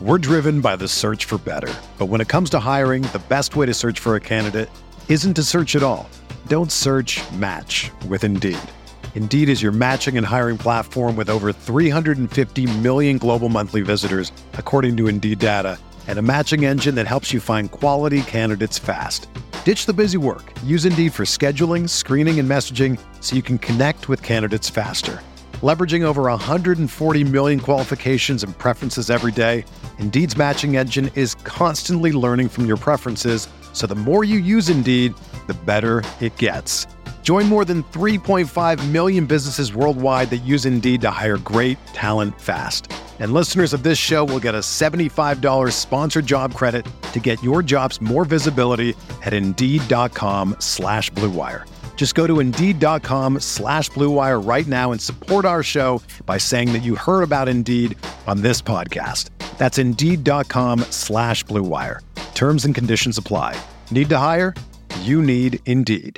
We're driven by the search for better. But when it comes to hiring, the best way to search for a candidate isn't to search at all. Don't search, match with Indeed. Indeed is your matching and hiring platform with over 350 million global monthly visitors, according to Indeed data, and a matching engine that helps you find quality candidates fast. Ditch the busy work. Use Indeed for scheduling, screening, and messaging so you can connect with candidates faster. Leveraging over 140 million qualifications and preferences every day, Indeed's matching engine is constantly learning from your preferences, so the more you use Indeed, the better it gets. Join more than 3.5 million businesses worldwide that use Indeed to hire great talent fast. And listeners of this show will get a $75 sponsored job credit to get your jobs more visibility at Indeed.com/Blue Wire. Just go to Indeed.com/Blue Wire right now and support our show by saying that you heard about Indeed on this podcast. That's Indeed.com/Blue Wire. Terms and conditions apply. Need to hire? You need Indeed.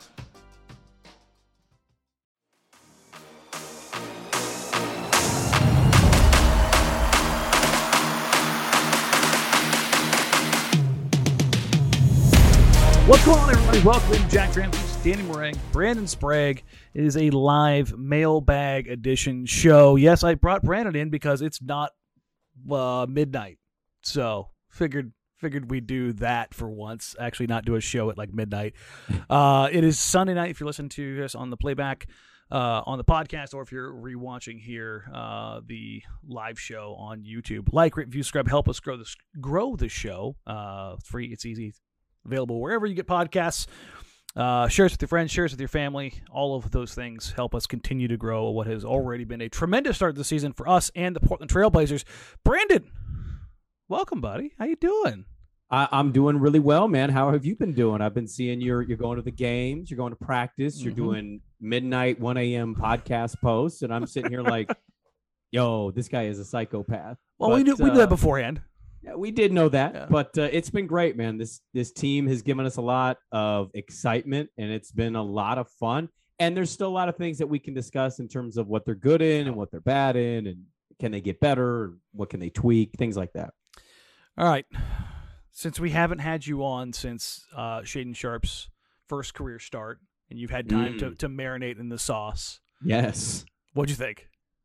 What's going on, everybody? Welcome to Jack Ramsey's Danny Meringue, Brandon Sprague. It is a live mailbag edition show. Yes, I brought Brandon in because it's not midnight, so figured we'd do that for once. Actually, not do a show at like midnight. It is Sunday night if you're listening to us on the playback, on the podcast, or if you're rewatching here the live show on YouTube. Like, review, subscribe, help us grow the show. It's free. It's easy. Available wherever you get podcasts. Share us with your friends, share us with your family. All of those things help us continue to grow what has already been a tremendous start to the season for us and the Portland Trailblazers. Brandon, welcome, buddy. How you doing? I'm doing really well, man. How have you been doing? I've been seeing you're going to the games, you're going to practice, you're doing midnight, 1 a.m. podcast posts, and I'm sitting here like, yo, this guy is a psychopath. Well, we knew that beforehand. Yeah, we did know that, yeah. But it's been great, man. This team has given us a lot of excitement, and it's been a lot of fun. And there's still a lot of things that we can discuss in terms of what they're good in and what they're bad in, and can they get better? What can they tweak? Things like that. All right. Since we haven't had you on since Shaedon Sharpe's first career start, and you've had time to marinate in the sauce. Yes. What'd you think?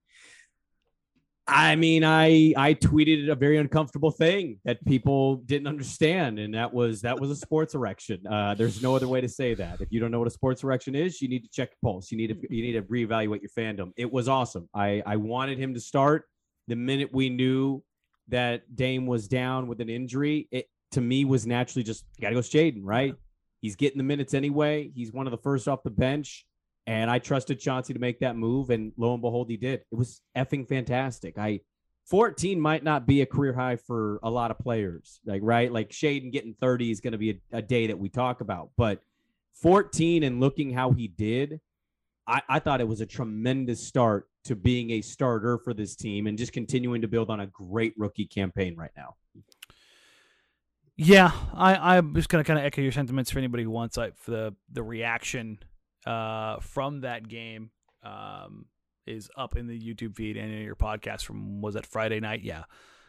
I mean, I tweeted a very uncomfortable thing that people didn't understand, and that was a sports erection. There's no other way to say that. If you don't know what a sports erection is, you need to check your pulse. You need to reevaluate your fandom. It was awesome. I wanted him to start the minute we knew that Dame was down with an injury. It to me was naturally just got to go Shaedon, right? He's getting the minutes anyway. He's one of the first off the bench. And I trusted Chauncey to make that move, and lo and behold, he did. It was effing fantastic. 14 might not be a career high for a lot of players, right? Like Shaedon getting 30 is going to be a day that we talk about. But 14 and looking how he did, I thought it was a tremendous start to being a starter for this team and just continuing to build on a great rookie campaign right now. Yeah, I'm just going to kind of echo your sentiments for anybody who wants for the reaction from that game is up in the YouTube feed and in your podcast from, was that Friday night? Yeah.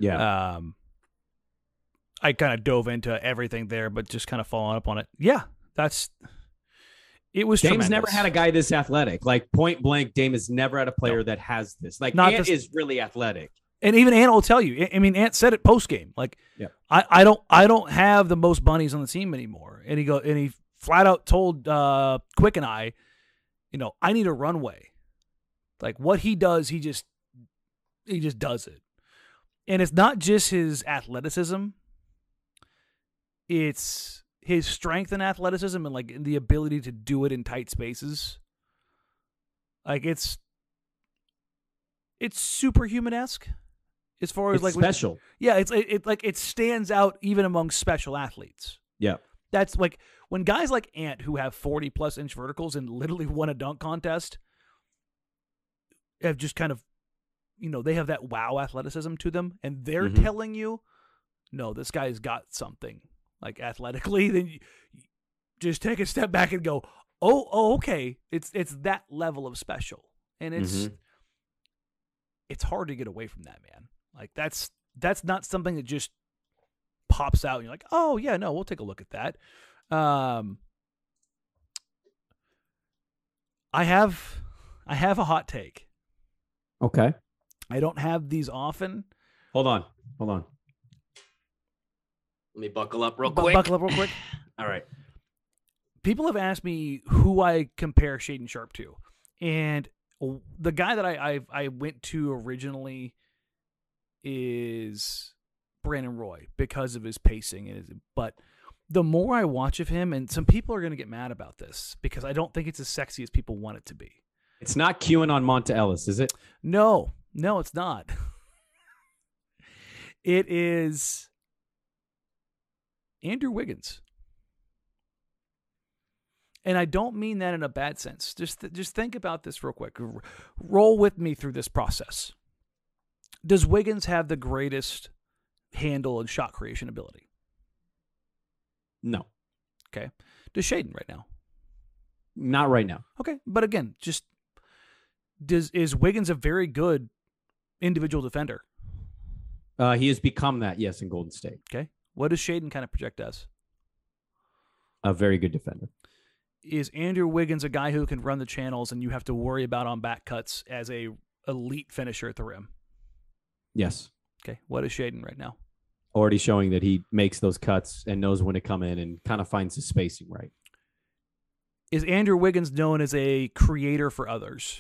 I kind of dove into everything there, but just kind of following up on it. Yeah, it was Dame's tremendous. Never had a guy this athletic. Like point blank, Dame has never had a player that has this. Like Ant is really athletic. And even Ant will tell you. I mean, Ant said it post game. Like, yeah. I don't have the most bunnies on the team anymore. And he flat out told Quick and I need a runway. Like what he does, he just does it. And it's not just his athleticism. It's his strength and athleticism and like the ability to do it in tight spaces. Like it's superhuman-esque as far as it's like special. It stands out even among special athletes. Yeah. That's like when guys like Ant, who have 40-plus inch verticals and literally won a dunk contest, have just kind of, they have that wow athleticism to them, and they're telling you, no, this guy's got something, like athletically, then you just take a step back and go, oh, okay, it's that level of special, and it's hard to get away from that, man. Like that's that's not something that just pops out and you're like, oh yeah, no, we'll take a look at that. I have a hot take. Okay. I don't have these often. Hold on. Let me buckle up real quick. All right. People have asked me who I compare Shaedon Sharpe to. And the guy that I went to originally is Brandon Roy because of his pacing. But the more I watch of him, and some people are going to get mad about this because I don't think it's as sexy as people want it to be. It's not QAnon Monta Ellis, is it? No, it's not. It is Andrew Wiggins. And I don't mean that in a bad sense. Just think about this real quick. Roll with me through this process. Does Wiggins have the greatest handle and shot creation ability? No. Okay. Does Shaedon right now? Not right now. Okay. But again, is Wiggins a very good individual defender? He has become that, yes, in Golden State. Okay. What does Shaedon kind of project as? A very good defender. Is Andrew Wiggins a guy who can run the channels and you have to worry about on back cuts as a elite finisher at the rim? Yes. Okay. What is Shaedon right now? Already showing that he makes those cuts and knows when to come in and kind of finds his spacing right. Is Andrew Wiggins known as a creator for others?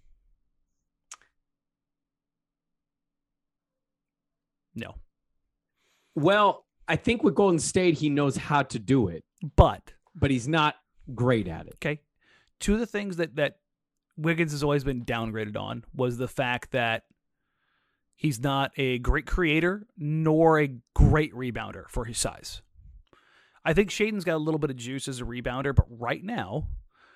No. Well, I think with Golden State, he knows how to do it. But he's not great at it. Okay. Two of the things that Wiggins has always been downgraded on was the fact that he's not a great creator nor a great rebounder for his size. I think Shaedon's got a little bit of juice as a rebounder, but right now,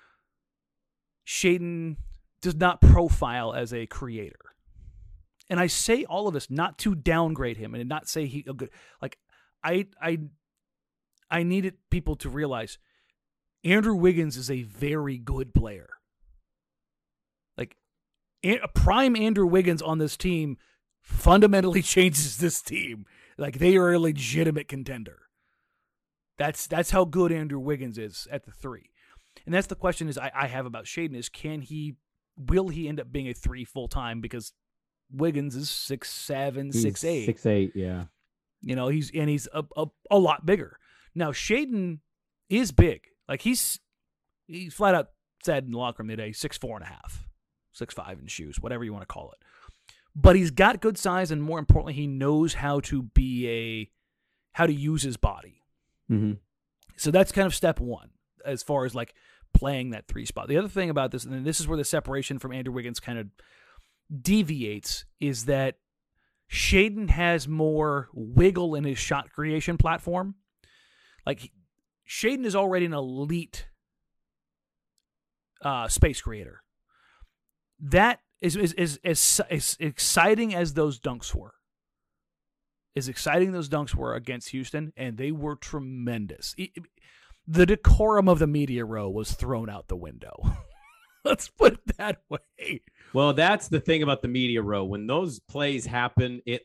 Shaedon does not profile as a creator. And I say all of this not to downgrade him and not say he a good. Like I needed people to realize Andrew Wiggins is a very good player. Like a prime Andrew Wiggins on this team fundamentally changes this team. Like they are a legitimate contender. That's how good Andrew Wiggins is at the three. And that's the question is I have about Shaedon is will he end up being a three full time because Wiggins is 6'7", 6'8". 6'8", yeah. You know, he's a lot bigger. Now Shaedon is big. Like he's flat out said in the locker room today, 6'4.5", 6'5" in shoes, whatever you want to call it. But he's got good size, and more importantly, he knows how to use his body. Mm-hmm. So that's kind of step one as far as like playing that three spot. The other thing about this, and this is where the separation from Andrew Wiggins kind of deviates, is that Shaedon has more wiggle in his shot creation platform. Like Shaedon is already an elite space creator. That is exciting as those dunks were. As exciting those dunks were against Houston, and they were tremendous. The decorum of the media row was thrown out the window. Let's put it that way. Well, that's the thing about the media row. When those plays happen, it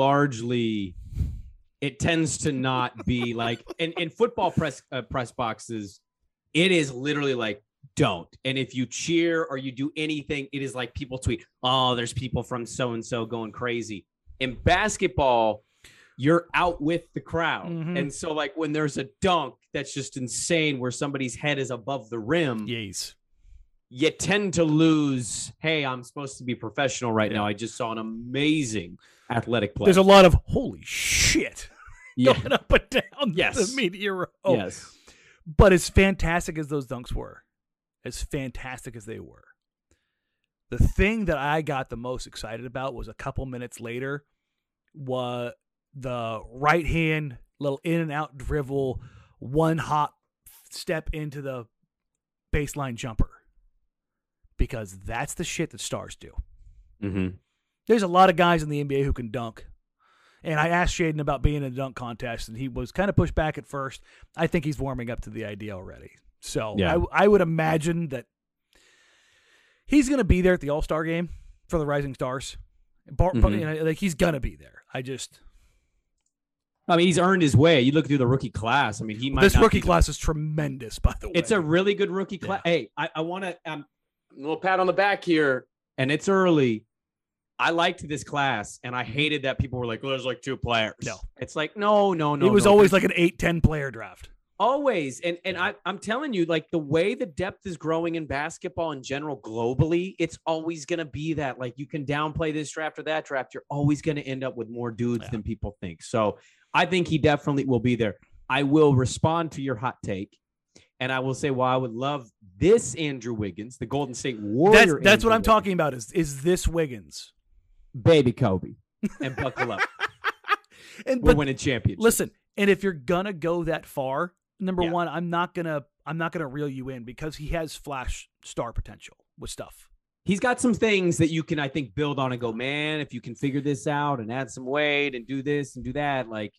tends to not be like in football press boxes. It is literally like, don't. And if you cheer or you do anything, it is like people tweet, oh, there's people from so-and-so going crazy. In basketball, you're out with the crowd. Mm-hmm. And so like when there's a dunk that's just insane where somebody's head is above the rim, yes, you tend to lose, hey, I'm supposed to be professional right now. I just saw an amazing athletic play. There's a lot of holy shit going up and down the media row. Yes. But as fantastic as those dunks were, as fantastic as they were, the thing that I got the most excited about was a couple minutes later was the right hand little in and out dribble, one hop step into the baseline jumper. Because that's the shit that stars do. Mm-hmm. There's a lot of guys in the NBA who can dunk. And I asked Shaedon about being in a dunk contest, and he was kind of pushed back at first. I think he's warming up to the idea already. So I would imagine that he's going to be there at the All-Star game for the Rising Stars. Like he's gonna be there. I mean, he's earned his way. You look through the rookie class. I mean, he might. This rookie class is tremendous, by the way. It's a really good rookie class. Yeah. Hey, I want to a little pat on the back here, and it's early. I liked this class, and I hated that people were like, "Oh, there's like 2 players." No, it's like no. It was always like an 8-10 player draft. Always. And I'm telling you, like the way the depth is growing in basketball in general globally, it's always going to be that. Like you can downplay this draft or that draft. You're always going to end up with more dudes than people think. So I think he definitely will be there. I will respond to your hot take. And I will say, well, I would love this Andrew Wiggins, the Golden State Warrior. That's what I'm talking about is this Wiggins. Baby Kobe. And buckle up. We're winning championships. Listen, and if you're going to go that far, number one, I'm not gonna reel you in because he has flash star potential with stuff. He's got some things that you can, I think, build on and go, man, if you can figure this out and add some weight and do this and do that, like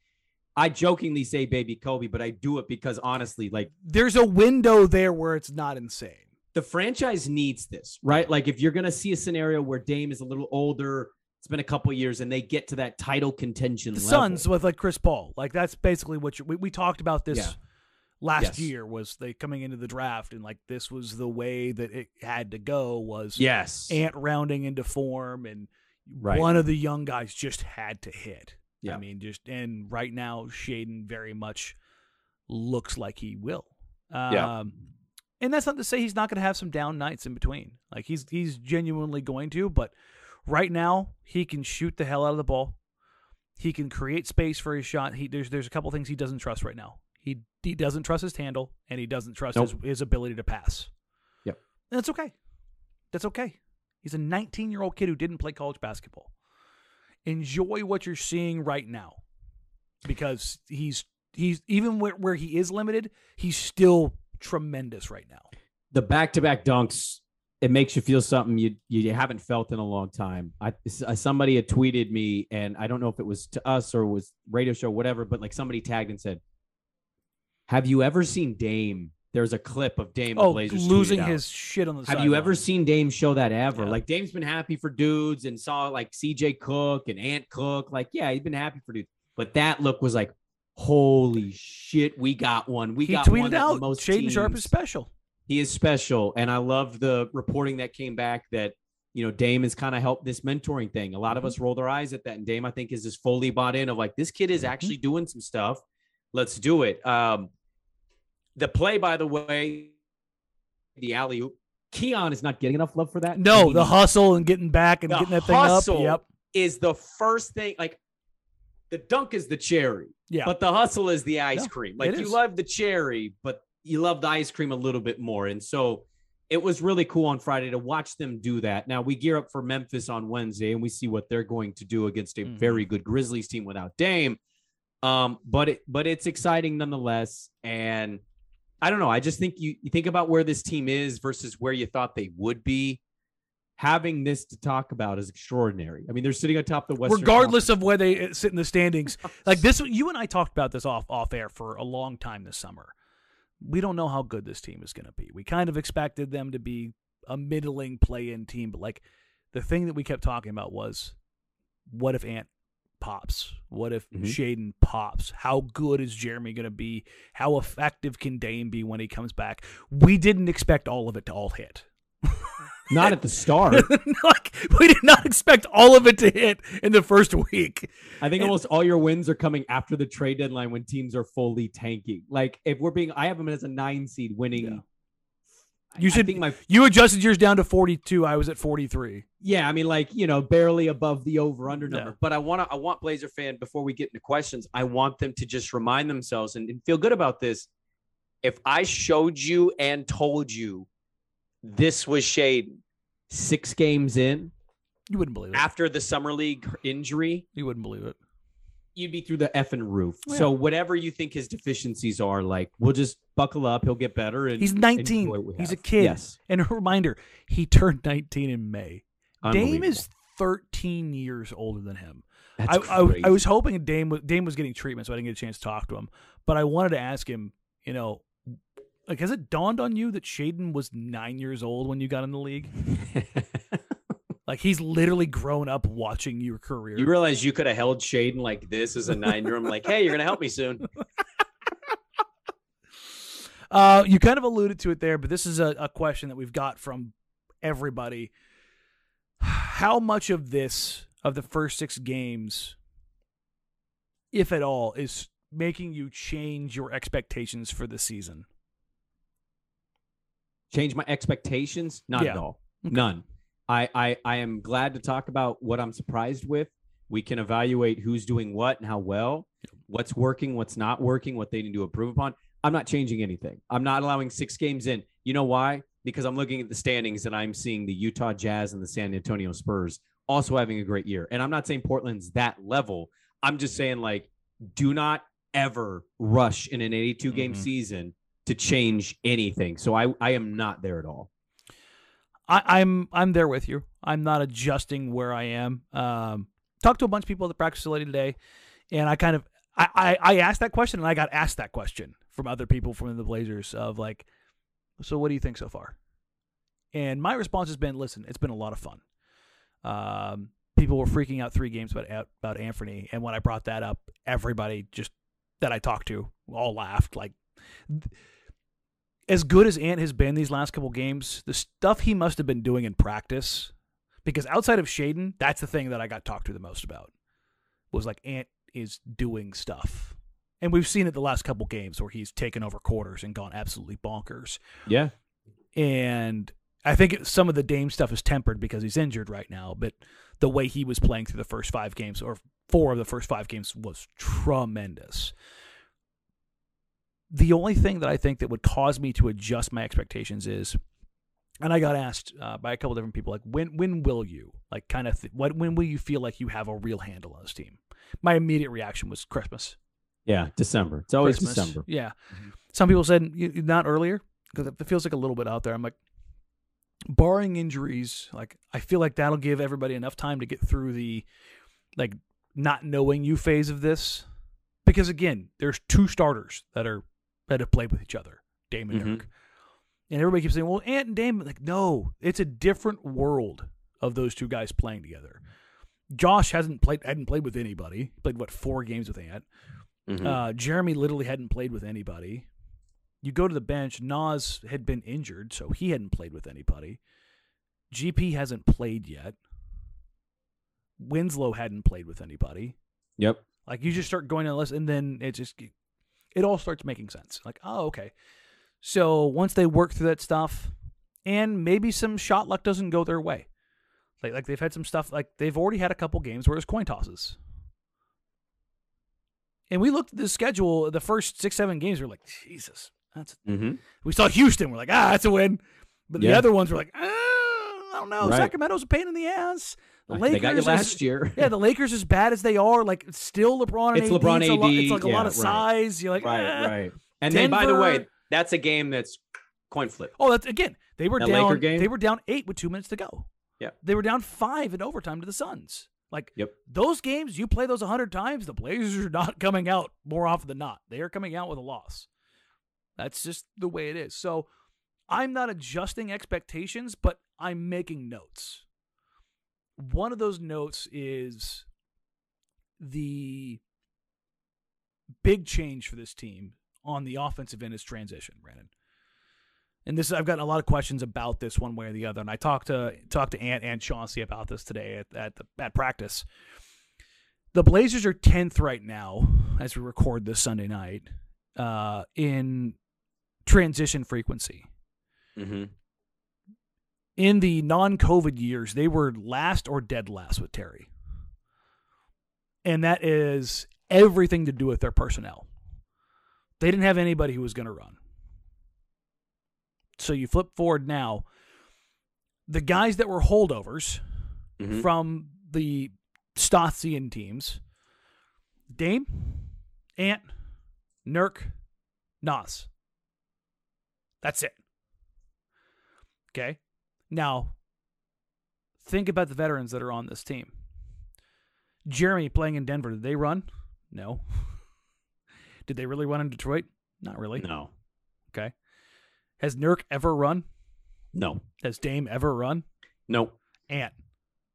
I jokingly say baby Kobe, but I do it because honestly, like there's a window there where it's not insane. The franchise needs this, right? Like if you're gonna see a scenario where Dame is a little older, it's been a couple of years, and they get to that title contention level. Suns with like Chris Paul, like that's basically what we talked about this last year. Was they coming into the draft and like this was the way that it had to go? Was Ant rounding into form, and one of the young guys just had to hit. Yeah. I mean, and right now Shaedon very much looks like he will. And that's not to say he's not going to have some down nights in between. Like he's genuinely going to, but. Right now, he can shoot the hell out of the ball. He can create space for his shot. There's a couple things he doesn't trust right now. He doesn't trust his handle, and he doesn't trust his ability to pass. Yep. And that's okay. That's okay. He's a 19-year-old kid who didn't play college basketball. Enjoy what you're seeing right now, because he's even where he is limited, he's still tremendous right now. The back-to-back dunks. It makes you feel something you haven't felt in a long time. Somebody had tweeted me, and I don't know if it was to us or it was radio show, whatever, but like somebody tagged and said, "Have you ever seen Dame?" There's a clip of Dame Blazers losing his shit on the sideline. Have you ever seen Dame show that ever? Yeah. Like Dame's been happy for dudes and saw like CJ Cook and Ant Cook. Like, yeah, he's been happy for dudes. But that look was like, holy shit, we got one. He tweeted out, Shaedon Sharpe is special. He is special, and I love the reporting that came back that, you know, Dame has kind of helped this mentoring thing. A lot of us rolled our eyes at that, and Dame, I think, is just fully bought in of like, this kid is actually doing some stuff. Let's do it. The play, by the way, the alley-oop, Keon is not getting enough love for that. No, the hustle and getting back and getting that thing up. Yep. Is the first thing. Like, the dunk is the cherry, but the hustle is the ice cream. Like, you love the cherry, but you love the ice cream a little bit more. And so it was really cool on Friday to watch them do that. Now we gear up for Memphis on Wednesday and we see what they're going to do against a very good Grizzlies team without Dame. But it's exciting nonetheless. And I don't know. I just think you think about where this team is versus where you thought they would be. Having this to talk about is extraordinary. I mean, they're sitting atop the Western regardless Conference. of where they sit in the standings. Like this, you and I talked about this off air for a long time this summer. We don't know how good this team is going to be. We kind of expected them to be a middling play-in team, but like the thing that we kept talking about was, what if Ant pops? What if Shaedon pops? How good is Jeremy going to be? How effective can Dame be when he comes back? We didn't expect all of it to all hit. Not at the start. Like, we did not expect all of it to hit in the first week. I think almost all your wins are coming after the trade deadline when teams are fully tanking. Like, if we're being, I have them as a 9 seed winning. Yeah. You adjusted yours down to 42. I was at 43. Yeah, I mean, like, you know, barely above the over-under number. But I want Blazer fan, before we get into questions, I want them to just remind themselves and feel good about this. If I showed you and told you this was Shaedon 6 games in, you wouldn't believe it. After the summer league injury, you wouldn't believe it. You'd be through the effing roof. Yeah. So whatever you think his deficiencies are, like, we'll just buckle up. He'll get better. And he's 19. He's a kid. Yes. And a reminder, he turned 19 in May. Dame is 13 years older than him. That's crazy. I was hoping Dame was getting treatment, so I didn't get a chance to talk to him. But I wanted to ask him, you know, like, has it dawned on you that Shaedon was 9 years old when you got in the league? Like, he's literally grown up watching your career. You realize you could have held Shaden like this as a 9-year-old. I'm like, hey, you're going to help me soon. You kind of alluded to it there, but this is a question that we've got from everybody. How much of this, of the first 6 games, if at all, is making you change your expectations for the season? Change my expectations? Not at all. Okay. None. I am glad to talk about what I'm surprised with. We can evaluate who's doing what and how well, what's working, what's not working, what they need to improve upon. I'm not changing anything. I'm not allowing 6 games in. You know why? Because I'm looking at the standings and I'm seeing the Utah Jazz and the San Antonio Spurs also having a great year. And I'm not saying Portland's that level. I'm just saying, like, do not ever rush in an 82-game season to change anything. So I am not there at all. I'm there with you. I'm not adjusting where I am. Talked to a bunch of people at the practice facility today, and I asked that question, and I got asked that question from other people from the Blazers of, like, so what do you think so far? And my response has been, listen, it's been a lot of fun. People were freaking out 3 games about Anthony, and when I brought that up, everybody just that I talked to all laughed. Like, as good as Ant has been these last couple games, the stuff he must have been doing in practice, because outside of Shaden, that's the thing that I got talked to the most about, was like, Ant is doing stuff. And we've seen it the last couple games where he's taken over quarters and gone absolutely bonkers. Yeah. And I think some of the Dame stuff is tempered because he's injured right now, but the way he was playing through the first 5 games, or 4 of the first 5 games, was tremendous. The only thing that I think that would cause me to adjust my expectations is, and I got asked by a couple different people, like, when will you, like, kind of, when will you feel like you have a real handle on this team? My immediate reaction was Christmas. Yeah, December. It's always Christmas. December. Yeah. Some people said not earlier, because it feels like a little bit out there. I'm like, barring injuries, like, I feel like that'll give everybody enough time to get through the, like, not knowing you phase of this. Because, again, there's 2 starters that have played with each other, Dame and Dirk. And everybody keeps saying, well, Ant and Dame. Like, no, it's a different world of those 2 guys playing together. Josh hadn't played with anybody. He played, 4 games with Ant. Jeremy literally hadn't played with anybody. You go to the bench, Nas had been injured, so he hadn't played with anybody. GP hasn't played yet. Winslow hadn't played with anybody. Yep. Like, you just start going on the list, and then it all starts making sense. Like, oh, okay. So once they work through that stuff, and maybe some shot luck doesn't go their way. Like they've had some stuff, like they've already had a couple games where it was coin tosses. And we looked at the schedule, the first 6-7 games, we're like, Jesus. We saw Houston, we're like, that's a win. But the other ones were like, I don't know. Right. Sacramento's a pain in the ass. The Lakers, they got you last year. Yeah, the Lakers, as bad as they are, like, it's still LeBron and AD. It's LeBron AD. It's like a lot of size. You're like, right. And then, by the way, that's a game that's coin flip. Oh, that's, again, they were down. Laker game? They were down 8 with 2 minutes to go. Yeah. They were down 5 in overtime to the Suns. Like, those games, you play those 100 times, the Blazers are not coming out more often than not. They are coming out with a loss. That's just the way it is. So I'm not adjusting expectations, but I'm making notes. One of those notes is the big change for this team on the offensive end is transition, Brandon. And this, I've gotten a lot of questions about this one way or the other. And I talked to Ant and Chauncey about this today at practice. The Blazers are 10th right now as we record this Sunday night in transition frequency. In the non-COVID years, they were last or dead last with Terry. And that is everything to do with their personnel. They didn't have anybody who was going to run. So you flip forward now, the guys that were holdovers from the Stotzian teams, Dame, Ant, Nurk, Nas. That's it. Okay? Now, think about the veterans that are on this team. Jeremy playing in Denver, did they run? No. Did they really run in Detroit? Not really. No. Okay. Has Nurk ever run? No. Has Dame ever run? No. Ant.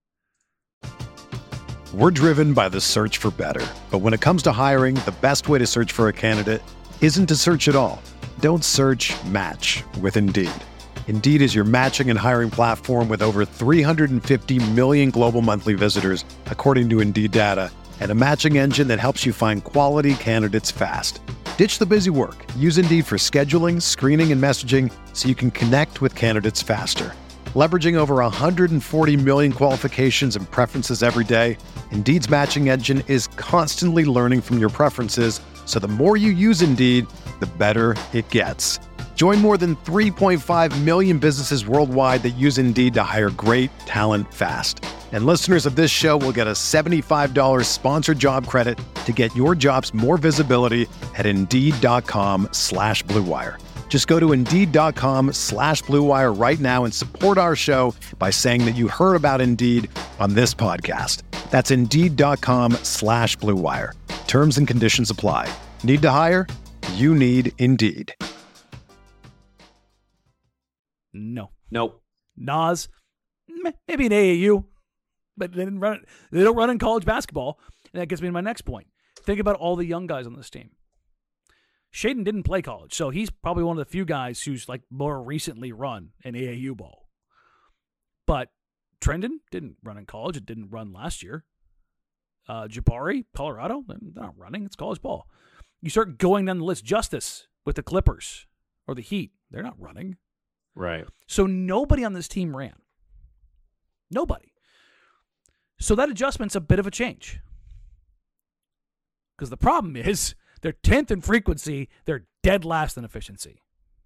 We're driven by the search for better. But when it comes to hiring, the best way to search for a candidate isn't to search at all. Don't search, match with Indeed. Indeed is your matching and hiring platform with over 350 million global monthly visitors, according to Indeed data, and a matching engine that helps you find quality candidates fast. Ditch the busy work. Use Indeed for scheduling, screening, and messaging so you can connect with candidates faster. Leveraging over 140 million qualifications and preferences every day, Indeed's matching engine is constantly learning from your preferences, so the more you use Indeed, the better it gets. Join more than 3.5 million businesses worldwide that use Indeed to hire great talent fast. And listeners of this show will get a $75 sponsored job credit to get your jobs more visibility at Indeed.com/Blue Wire. Just go to Indeed.com/Blue Wire right now and support our show by saying that you heard about Indeed on this podcast. That's Indeed.com/Blue Wire. Terms and conditions apply. Need to hire? You need Indeed. No. Nope. Nas, maybe an AAU, but they didn't run it. They don't run in college basketball, and that gets me to my next point. Think about all the young guys on this team. Shaedon didn't play college, so he's probably one of the few guys who's like more recently run an AAU ball. But Trendon didn't run in college. It didn't run last year. Jabari, Colorado, they're not running. It's college ball. You start going down the list. Justice with the Clippers or the Heat, they're not running. Right. So nobody on this team ran. Nobody. So that adjustment's a bit of a change. Because the problem is they're 10th in frequency. They're dead last in efficiency.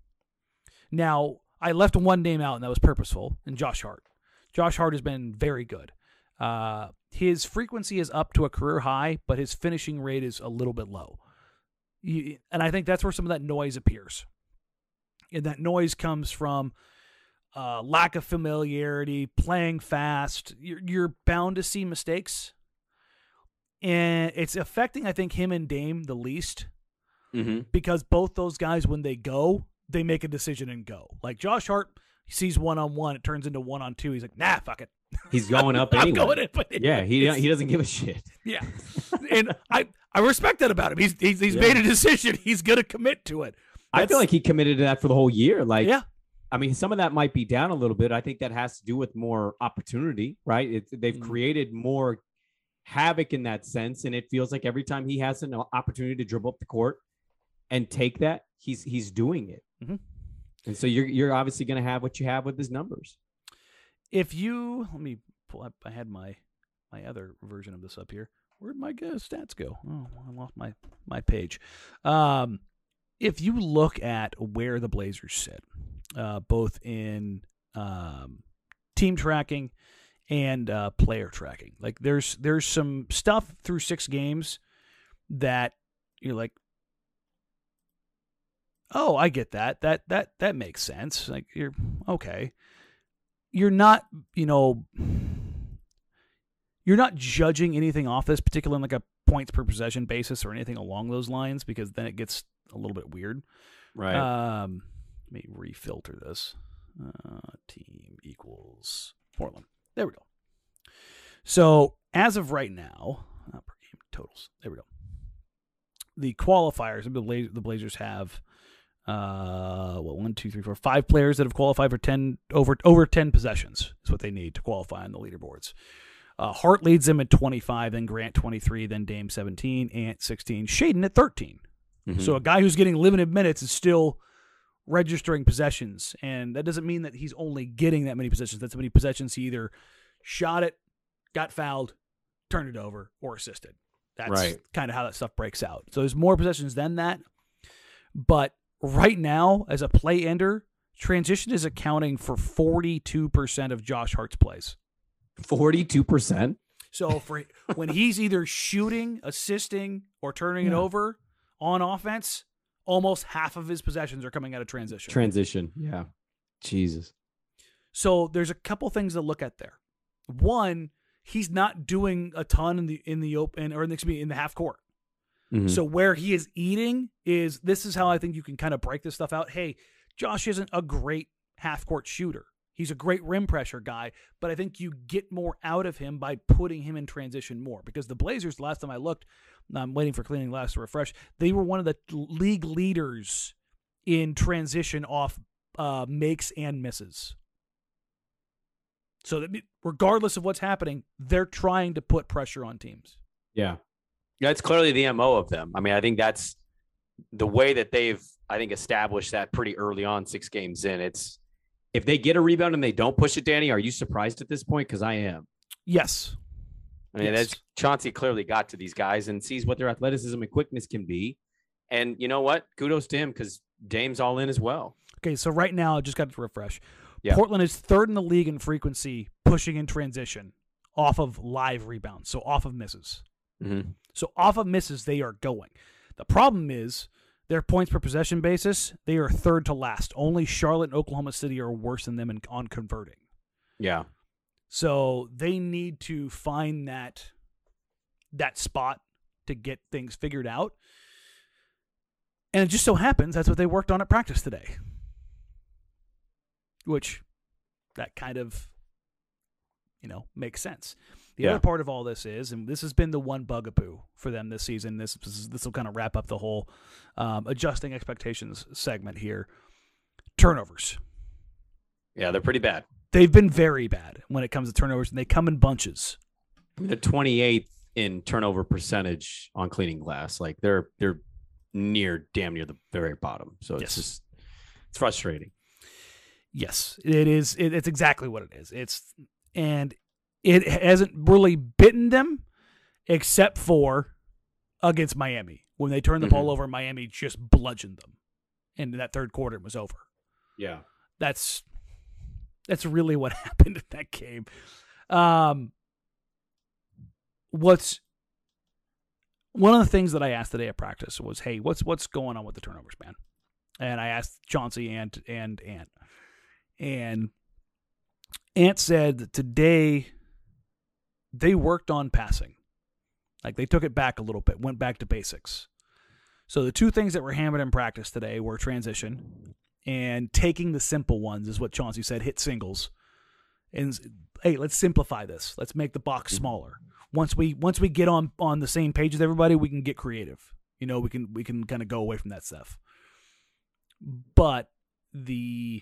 Now, I left one name out, and that was purposeful, and Josh Hart. Josh Hart has been very good. His frequency is up to a career high, but his finishing rate is a little bit low. And I think that's where some of that noise appears. And that noise comes from lack of familiarity, playing fast. You're bound to see mistakes. And it's affecting, I think, him and Dame the least. Mm-hmm. Because both those guys, when they go, they make a decision and go. Like Josh Hart, he sees one-on-one, it turns into one-on-two. He's like, nah, fuck it. He's going up anyway. I'm going in, but yeah, he doesn't give a shit. Yeah. And I respect that about him. He's made a decision. He's going to commit to it. I feel like he committed to that for the whole year. Like, yeah. I mean, some of that might be down a little bit. I think that has to do with more opportunity, right? They've created more havoc in that sense, and it feels like every time he has an opportunity to dribble up the court and take that, he's doing it. Mm-hmm. And so you're obviously going to have what you have with his numbers. If you let me pull up, I had my other version of this up here. Where'd my stats go? Oh, I lost my page. If you look at where the Blazers sit, both in team tracking and player tracking, like there's some stuff through 6 games that you're like, oh, I get that. That makes sense. Like you're okay. You're not, you're not judging anything off this, particularly on like a points per possession basis or anything along those lines, because then it gets a little bit weird. Right. Let me refilter this. Team equals Portland. There we go. So as of right now, per game totals. There we go. The qualifiers, the Blazers have 1, 2, 3, 4, 5 players that have qualified for 10 over 10 possessions is what they need to qualify on the leaderboards. Hart leads them at 25, then Grant 23, then Dame 17, Ant 16, Shaedon at 13. Mm-hmm. So a guy who's getting limited minutes is still registering possessions, and that doesn't mean that he's only getting that many possessions. That's how many possessions he either shot it, got fouled, turned it over, or assisted. That's kind of how that stuff breaks out. So there's more possessions than that. But right now, as a play ender, transition is accounting for 42% of Josh Hart's plays. 42%? So for when he's either shooting, assisting, or turning it over on offense, almost half of his possessions are coming out of transition. Yeah. Jesus. So there's a couple things to look at there. One, he's not doing a ton in the open or in the half court. Mm-hmm. So where he is eating this is how I think you can kind of break this stuff out. Hey, Josh isn't a great half court shooter. He's a great rim pressure guy, but I think you get more out of him by putting him in transition more. Because the Blazers, last time I looked, I'm waiting for Cleaning Glass to refresh, they were one of the league leaders in transition off makes and misses. So that regardless of what's happening, they're trying to put pressure on teams. Yeah. That's clearly the MO of them. I mean, I think that's the way that they've, I think, established that pretty early on, 6 games in. It's if they get a rebound and they don't push it, Danny, are you surprised at this point? Because I am. Yes. I mean, that's Chauncey clearly got to these guys and sees what their athleticism and quickness can be. And you know what? Kudos to him because Dame's all in as well. Okay, so right now, I just got to refresh. Yeah. Portland is 3rd in the league in frequency pushing in transition off of live rebounds, so off of misses. Mm-hmm. So off of misses, they are going. The problem is their points per possession basis, they are 3rd to last. Only Charlotte and Oklahoma City are worse than them on converting. Yeah. So they need to find that spot to get things figured out. And it just so happens that's what they worked on at practice today. Which that kind of, makes sense. The other part of all this is, and this has been the one bugaboo for them this season, this will kind of wrap up the whole adjusting expectations segment here, turnovers. Yeah, they're pretty bad. They've been very bad when it comes to turnovers, and they come in bunches. They're 28th in turnover percentage on Cleaning Glass. Like they're damn near the very bottom. So it's frustrating. Yes, it is. It's exactly what it is. And it hasn't really bitten them except for against Miami. When they turned the ball over, Miami just bludgeoned them. And in that third quarter, it was over. Yeah. That's really what happened in that game. What's one of the things that I asked today at practice was, hey, what's going on with the turnovers, man? And I asked Chauncey and Ant. And Ant said that today they worked on passing. Like they took it back a little bit, went back to basics. So the 2 things that were hammered in practice today were transition and taking the simple ones is what Chauncey said, hit singles. And hey, let's simplify this. Let's make the box smaller. Once we get on the same page with everybody, we can get creative. We can kind of go away from that stuff. But the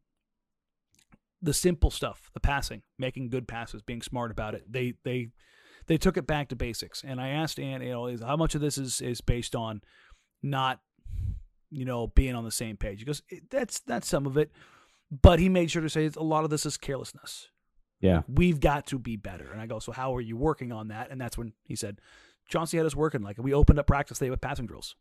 simple stuff, the passing, making good passes, being smart about it, they took it back to basics. And I asked Ant, how much of this is based on not, being on the same page. He goes, that's some of it. But he made sure to say a lot of this is carelessness. Yeah. We've got to be better. And I go, so how are you working on that? And that's when he said, Chauncey had us working. Like we opened up practice day with passing drills.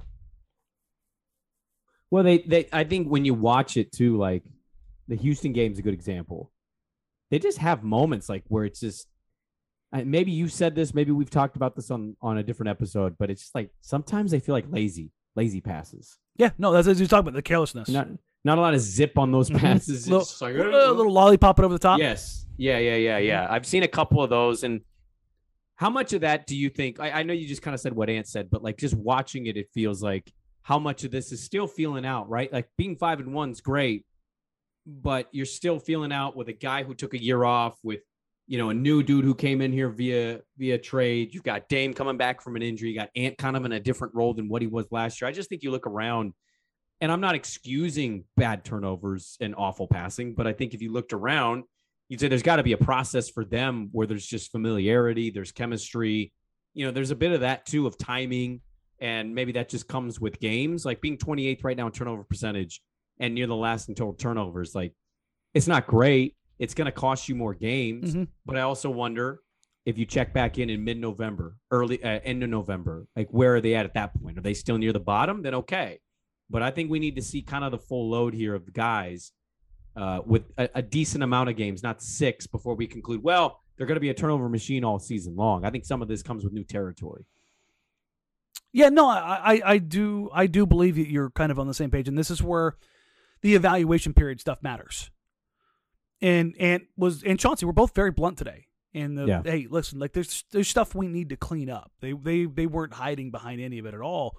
Well, they I think when you watch it too, like the Houston game is a good example. They just have moments like where it's just, maybe you said this, maybe we've talked about this on a different episode, but it's just like sometimes they feel like lazy passes. Yeah, no, that's what you're talking about, the carelessness. Not a lot of zip on those passes. A little lollipop over the top. Yes. Yeah. I've seen a couple of those. And how much of that do you think, I know you just kind of said what Ant said, but like just watching it, it feels like how much of this is still feeling out, right? Like being 5-1 is great, but you're still feeling out with a guy who took a year off with, a new dude who came in here via trade. You've got Dame coming back from an injury. You got Ant kind of in a different role than what he was last year. I just think you look around, and I'm not excusing bad turnovers and awful passing, but I think if you looked around, you'd say there's got to be a process for them where there's just familiarity, there's chemistry. There's a bit of that too, of timing, and maybe that just comes with games. Like being 28th right now in turnover percentage and near the last in total turnovers, like it's not great. It's going to cost you more games, but I also wonder if you check back in mid-November, early end of November, like where are they at that point? Are they still near the bottom? Then okay. But I think we need to see kind of the full load here of the guys with a decent amount of games, not 6, before we conclude, well, they're going to be a turnover machine all season long. I think some of this comes with new territory. Yeah, no, I do believe that you're kind of on the same page, and this is where the evaluation period stuff matters. And Chauncey were both very blunt today. And hey, listen, like there's stuff we need to clean up. They weren't hiding behind any of it at all.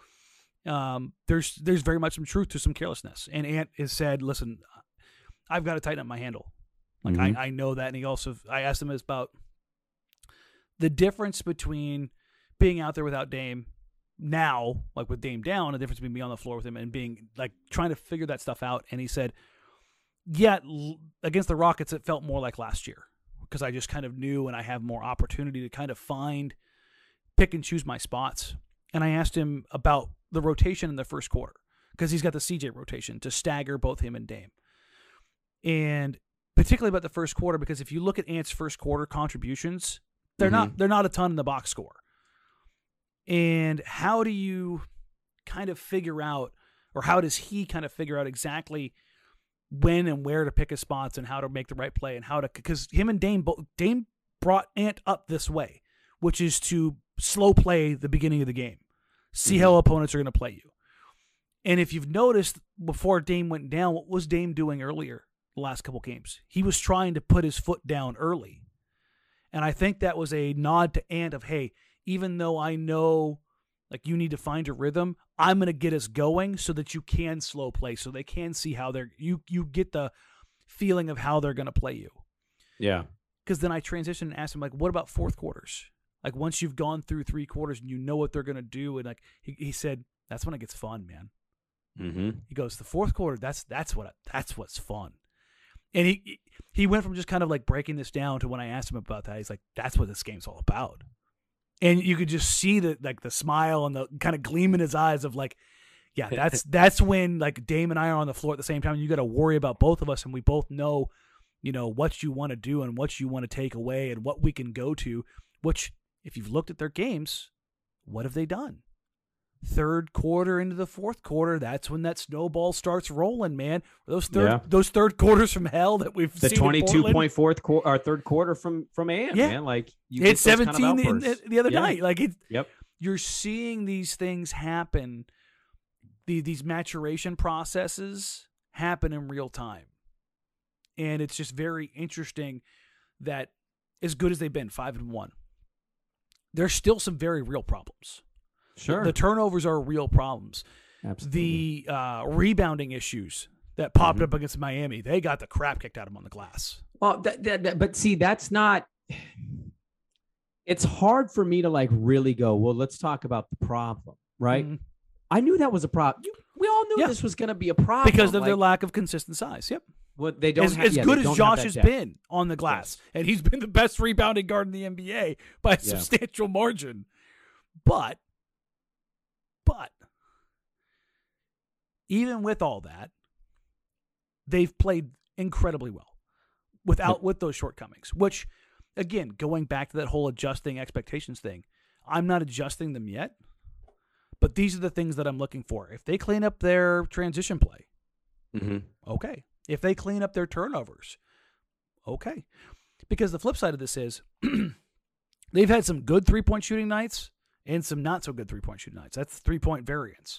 There's very much some truth to some carelessness. And Ant has said, listen, I've got to tighten up my handle. Like I know that. And I asked him about the difference between being out there without Dame now, like with Dame down, the difference between being on the floor with him and being like trying to figure that stuff out. And he said, yeah, against the Rockets, it felt more like last year because I just kind of knew and I have more opportunity to kind of pick and choose my spots. And I asked him about the rotation in the first quarter because he's got the CJ rotation to stagger both him and Dame. And particularly about the first quarter, because if you look at Ant's first quarter contributions, they're not a ton in the box score. And how do you kind of figure out, or how does he kind of figure out exactly when and where to pick his spots and how to make the right play and how to, because him and Dame brought Ant up this way, which is to slow play the beginning of the game, see how opponents are going to play you. And if you've noticed before Dame went down, what was Dame doing earlier the last couple games? He was trying to put his foot down early. And I think that was a nod to Ant of, hey, even though I know like you need to find your rhythm, I'm going to get us going so that you can slow play, so they can see how you get the feeling of how they're going to play you. Yeah. Because then I transitioned and asked him, like, what about fourth quarters? Like once you've gone through 3 quarters and you know what they're going to do, and like he said, that's when it gets fun, man. He goes, the fourth quarter, that's what's fun. And he went from just kind of like breaking this down to when I asked him about that, he's like, that's what this game's all about. And you could just see the smile and the kind of gleam in his eyes of like, yeah, that's when like Dame and I are on the floor at the same time. And you got to worry about both of us, and we both know, what you want to do and what you want to take away and what we can go to. Which, if you've looked at their games, what have they done? Third quarter into the fourth quarter, that's when that snowball starts rolling, man. Those third quarters from hell that we've seen. The 22.4 third quarter from Ant, man. Like you hit 17 kind of the other night. Like yep. You're seeing these things happen. These maturation processes happen in real time, and it's just very interesting that as good as they've been, 5-1, there's still some very real problems. Sure. The turnovers are real problems. Absolutely. The rebounding issues that popped up against Miami, they got the crap kicked out of them on the glass. Well, but see, that's not – it's hard for me to like really go, well, let's talk about the problem, right? I knew that was a problem. We all knew this was going to be a problem. Because of their lack of consistent size, yep. Well, they don't as good as Josh has been on the glass, and he's been the best rebounding guard in the NBA by a substantial margin. But even with all that, they've played incredibly well with those shortcomings, which, again, going back to that whole adjusting expectations thing, I'm not adjusting them yet, but these are the things that I'm looking for. If they clean up their transition play, okay. If they clean up their turnovers, okay. Because the flip side of this is they've had some good three-point shooting nights and some not-so-good three-point shooting nights. That's three-point variance.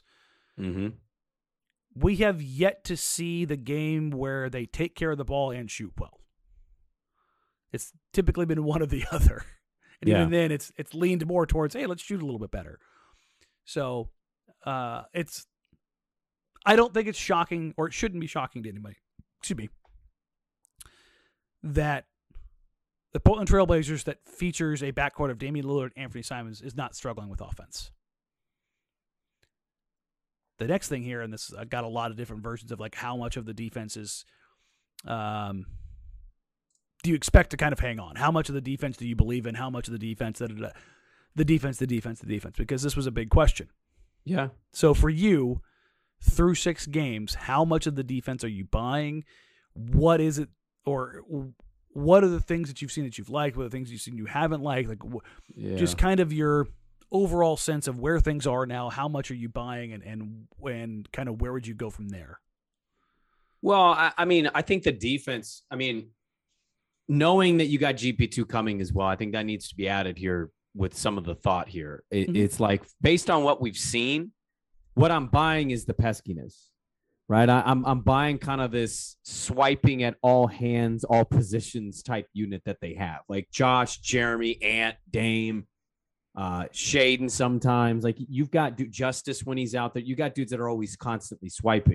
We have yet to see the game where they take care of the ball and shoot well. It's typically been one or the other. And even then, it's leaned more towards, hey, let's shoot a little bit better. So I don't think it's shocking, or it shouldn't be shocking to anybody, that the Portland Trailblazers that features a backcourt of Damian Lillard and Anthony Simons is not struggling with offense. The next thing here, and this I got a lot of different versions of like how much of the defense is do you expect to kind of hang on? How much of the defense do you believe in? How much of the defense the defense, because this was a big question. Yeah. So for you, through 6 games, how much of the defense are you buying? What is it, or what are the things that you've seen that you've liked? What are the things you've seen you haven't liked? Like, just kind of your overall sense of where things are now. How much are you buying, and kind of where would you go from there? Well, I mean, I think the defense, knowing that you got GP2 coming as well, I think that needs to be added here with some of the thought here. It's like, based on what we've seen, what I'm buying is the peskiness, right? I'm buying kind of this swiping at all hands, all positions type unit that they have, like Josh, Jeremy, Ant, Dame, Shaden sometimes. Like, you've got Justice when he's out there. You got dudes that are always constantly swiping.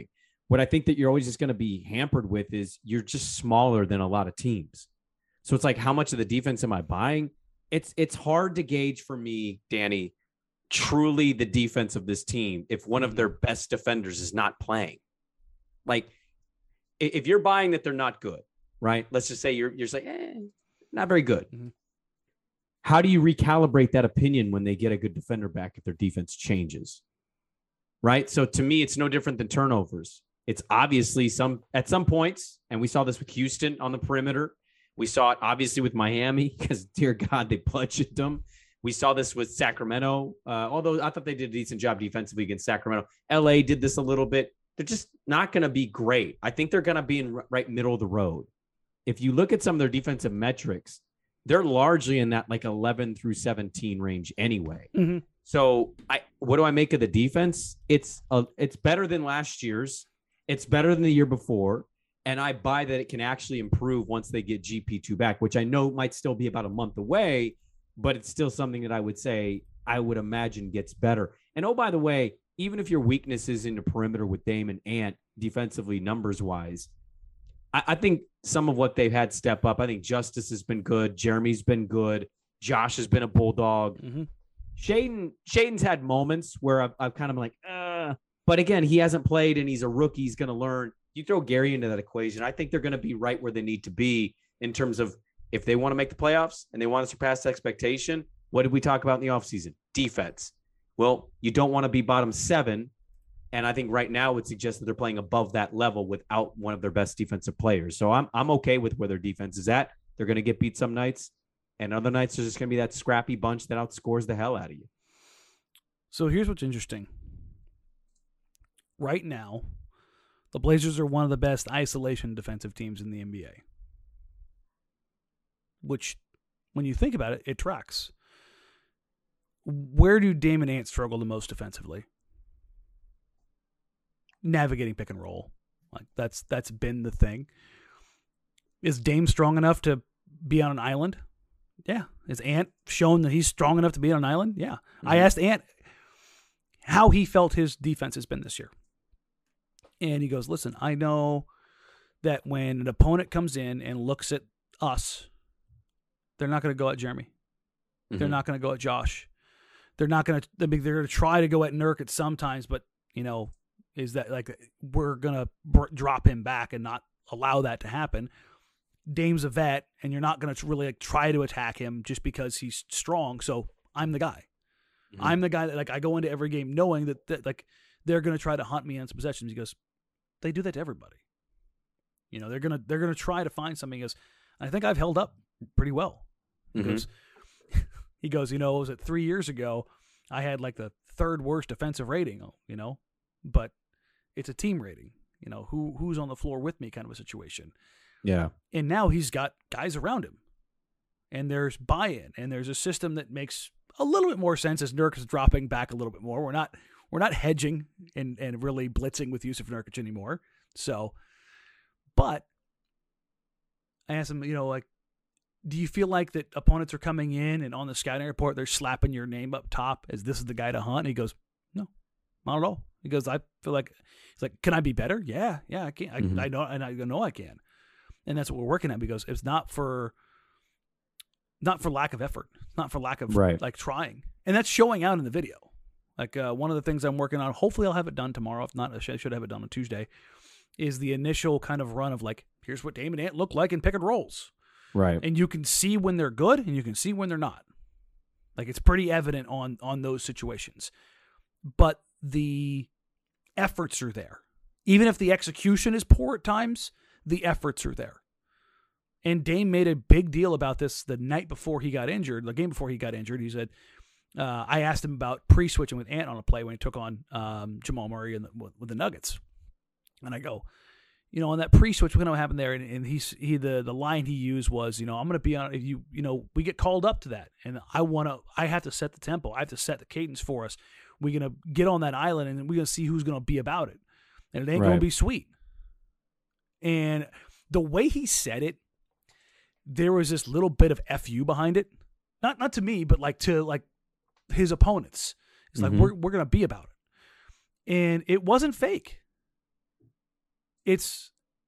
What I think that you're always just going to be hampered with is you're just smaller than a lot of teams. So it's like, how much of the defense am I buying? It's hard to gauge for me, Danny, truly the defense of this team if one of their best defenders is not playing. Like, if you're buying that they're not good, right? Let's just say you're just like, not very good. Mm-hmm. How do you recalibrate that opinion when they get a good defender back if their defense changes? Right? So to me, it's no different than turnovers. It's obviously at some points, and we saw this with Houston on the perimeter. We saw it obviously with Miami because, dear God, they bludgeoned them. We saw this with Sacramento, although I thought they did a decent job defensively against Sacramento. LA did this a little bit. They're just not going to be great. I think they're going to be in right middle of the road. If you look at some of their defensive metrics, they're largely in that like 11 through 17 range anyway. Mm-hmm. So what do I make of the defense? It's better than last year's. It's better than the year before. And I buy that it can actually improve once they get GP2 back, which I know might still be about a month away, but it's still something that I would imagine gets better. And oh, by the way, even if your weakness is in the perimeter with Dame and Ant defensively, numbers wise, I think some of what they've had step up. I think Justice has been good. Jeremy's been good. Josh has been a bulldog. Mm-hmm. Shaden's had moments where I've kind of like, but again, he hasn't played and he's a rookie. He's going to learn. You throw Gary into that equation, I think they're going to be right where they need to be in terms of if they want to make the playoffs and they want to surpass expectation. What did we talk about in the offseason? Defense. Well, you don't want to be bottom 7. And I think right now would suggest that they're playing above that level without one of their best defensive players. So I'm okay with where their defense is at. They're going to get beat some nights, and other nights there's just going to be that scrappy bunch that outscores the hell out of you. So here's what's interesting. Right now, the Blazers are one of the best isolation defensive teams in the NBA. Which, when you think about it, it tracks. Where do Dame and Ant struggle the most defensively? Navigating pick and roll. Like that's been the thing. Is Dame strong enough to be on an island? Yeah. Is Ant shown that he's strong enough to be on an island? Yeah. Mm-hmm. I asked Ant how he felt his defense has been this year. And he goes, listen, I know that when an opponent comes in and looks at us, they're not going to go at Jeremy. Mm-hmm. They're not going to go at Josh. They're going to try to go at Nurkic sometimes, but, is that like we're going to drop him back and not allow that to happen. Dame's a vet, and you're not going to really try to attack him just because he's strong. So I'm the guy. Mm-hmm. I'm the guy that I go into every game knowing that they're going to try to hunt me on some possessions. He goes, they do that to everybody. They're going to try to find something. He goes, I think I've held up pretty well. Mm-hmm. He goes, it was 3 years ago, I had like the 3rd worst defensive rating, but it's a team rating, who's on the floor with me kind of a situation. Yeah. And now he's got guys around him, and there's buy-in, and there's a system that makes a little bit more sense as Nurkic is dropping back a little bit more. We're not hedging and really blitzing with Jusuf Nurkic anymore. So, but I asked him, do you feel like that opponents are coming in and on the scouting report, they're slapping your name up top as this is the guy to hunt? And he goes, no, not at all. He goes, I feel like, he's like, can I be better? Yeah, I can. Mm-hmm. I know, and I know I can. And that's what we're working at, because it's not for lack of effort, not for lack of like trying. And that's showing out in the video. Like one of the things I'm working on, hopefully I'll have it done tomorrow. If not, I should have it done on Tuesday, is the initial kind of run of like, here's what Dame and Ant look like in pick and rolls. Right. And you can see when they're good and you can see when they're not. Like it's pretty evident on those situations. But the efforts are there. Even if the execution is poor at times, the efforts are there. And Dame made a big deal about this the night before he got injured, the game before he got injured. He said, I asked him about pre-switching with Ant on a play when he took on Jamal Murray with the Nuggets. And I go, on that pre-switch, what's going to happen there? And the line he used was, I'm going to be on, if we get called up to that. And I have to set the tempo. I have to set the cadence for us. We're going to get on that island and we're going to see who's going to be about it. And it ain't going to be sweet. And the way he said it, there was this little bit of FU behind it. Not to me, but to his opponents. It's like, we're going to be about it. And it wasn't fake. it's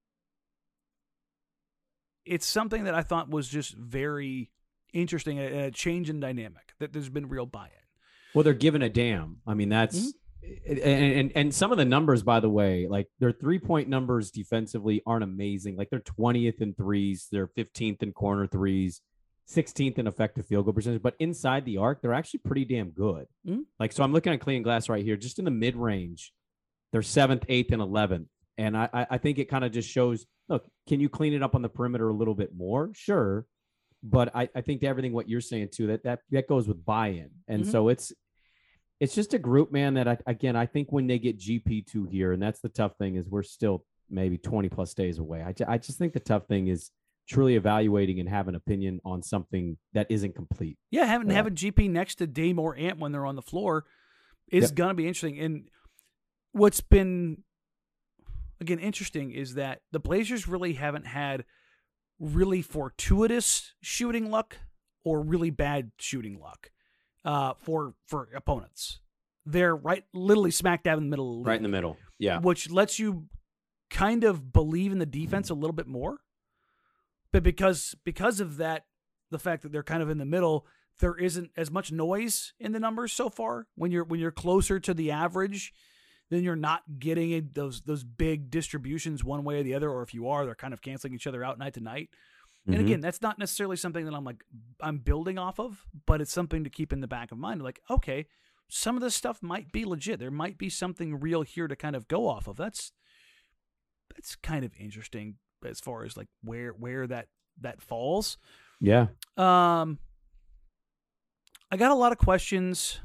something that I thought was just very interesting, a change in dynamic, that there's been real buy-in. Well, they're giving a damn. I mean, that's and some of the numbers, by the way, like their 3-point numbers defensively aren't amazing. Like they're 20th in threes, they're 15th in corner threes, 16th in effective field goal percentage, but inside the arc, they're actually pretty damn good. Like, so I'm looking at Clean Glass right here, just in the mid range, they're 7th, 8th, and 11th. And I think it kind of just shows, look, can you clean it up on the perimeter a little bit more? Sure. But I think to everything what you're saying too, that goes with buy-in. And so it's just a group, man, that I think when they get GP2 here, and that's the tough thing, is we're still maybe 20 plus days away. I just think the tough thing is truly evaluating and have an opinion on something that isn't complete. Yeah, having GP next to Dame or Ant when they're on the floor is going to be interesting. And what's been, again, interesting is that the Blazers really haven't had really fortuitous shooting luck or really bad shooting luck for opponents. They're literally smack dab in the middle of the league, right in the middle. Yeah. Which lets you kind of believe in the defense a little bit more. But because of that, the fact that they're kind of in the middle, there isn't as much noise in the numbers so far. When you're closer to the average, then you're not getting those big distributions one way or the other, or if you are, they're kind of canceling each other out night to night. And again, that's not necessarily something that I'm building off of, but it's something to keep in the back of mind. Like, okay, some of this stuff might be legit. There might be something real here to kind of go off of. That's kind of interesting as far as like where that falls. Yeah. I got a lot of questions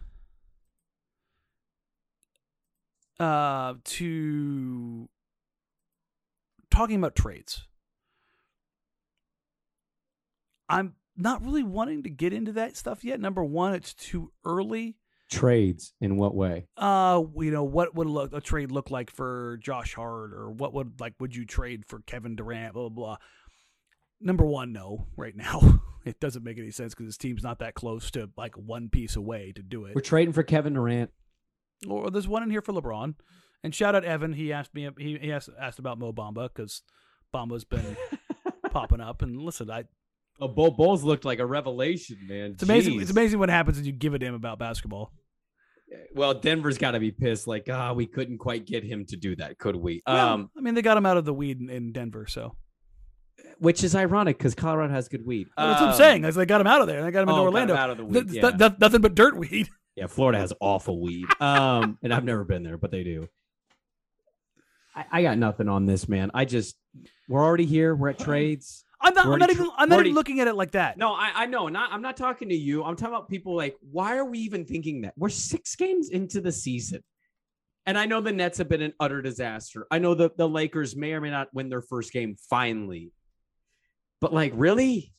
to talking about trades. I'm not really wanting to get into that stuff yet. Number one, it's too early. Trades in what way? What would a trade look like for Josh Hart, or what would you trade for Kevin Durant? Blah blah blah. Number one, no. Right now, it doesn't make any sense because his team's not that close to like one piece away to do it. We're trading for Kevin Durant. Or there's one in here for LeBron. And shout out Evan. He asked me. He asked about Mo Bamba because Bamba's been popping up. And listen, Bulls looked like a revelation, man. It's amazing. It's amazing what happens when you give a damn about basketball. Well, Denver's got to be pissed. Like, we couldn't quite get him to do that, could we? Well, they got him out of the weed in Denver, so. Which is ironic because Colorado has good weed. That's what I'm saying. They got him out of there. They got him into Orlando. Got him out of the weed. Nothing but dirt weed. Yeah, Florida has awful weed. And I've never been there, but they do. I got nothing on this, man. We're already here. We're at trades. I'm not even looking at it like that. No, I know. I'm not talking to you. I'm talking about people like, why are we even thinking that? We're 6 games into the season. And I know the Nets have been an utter disaster. I know the Lakers may or may not win their first game finally. But like, really?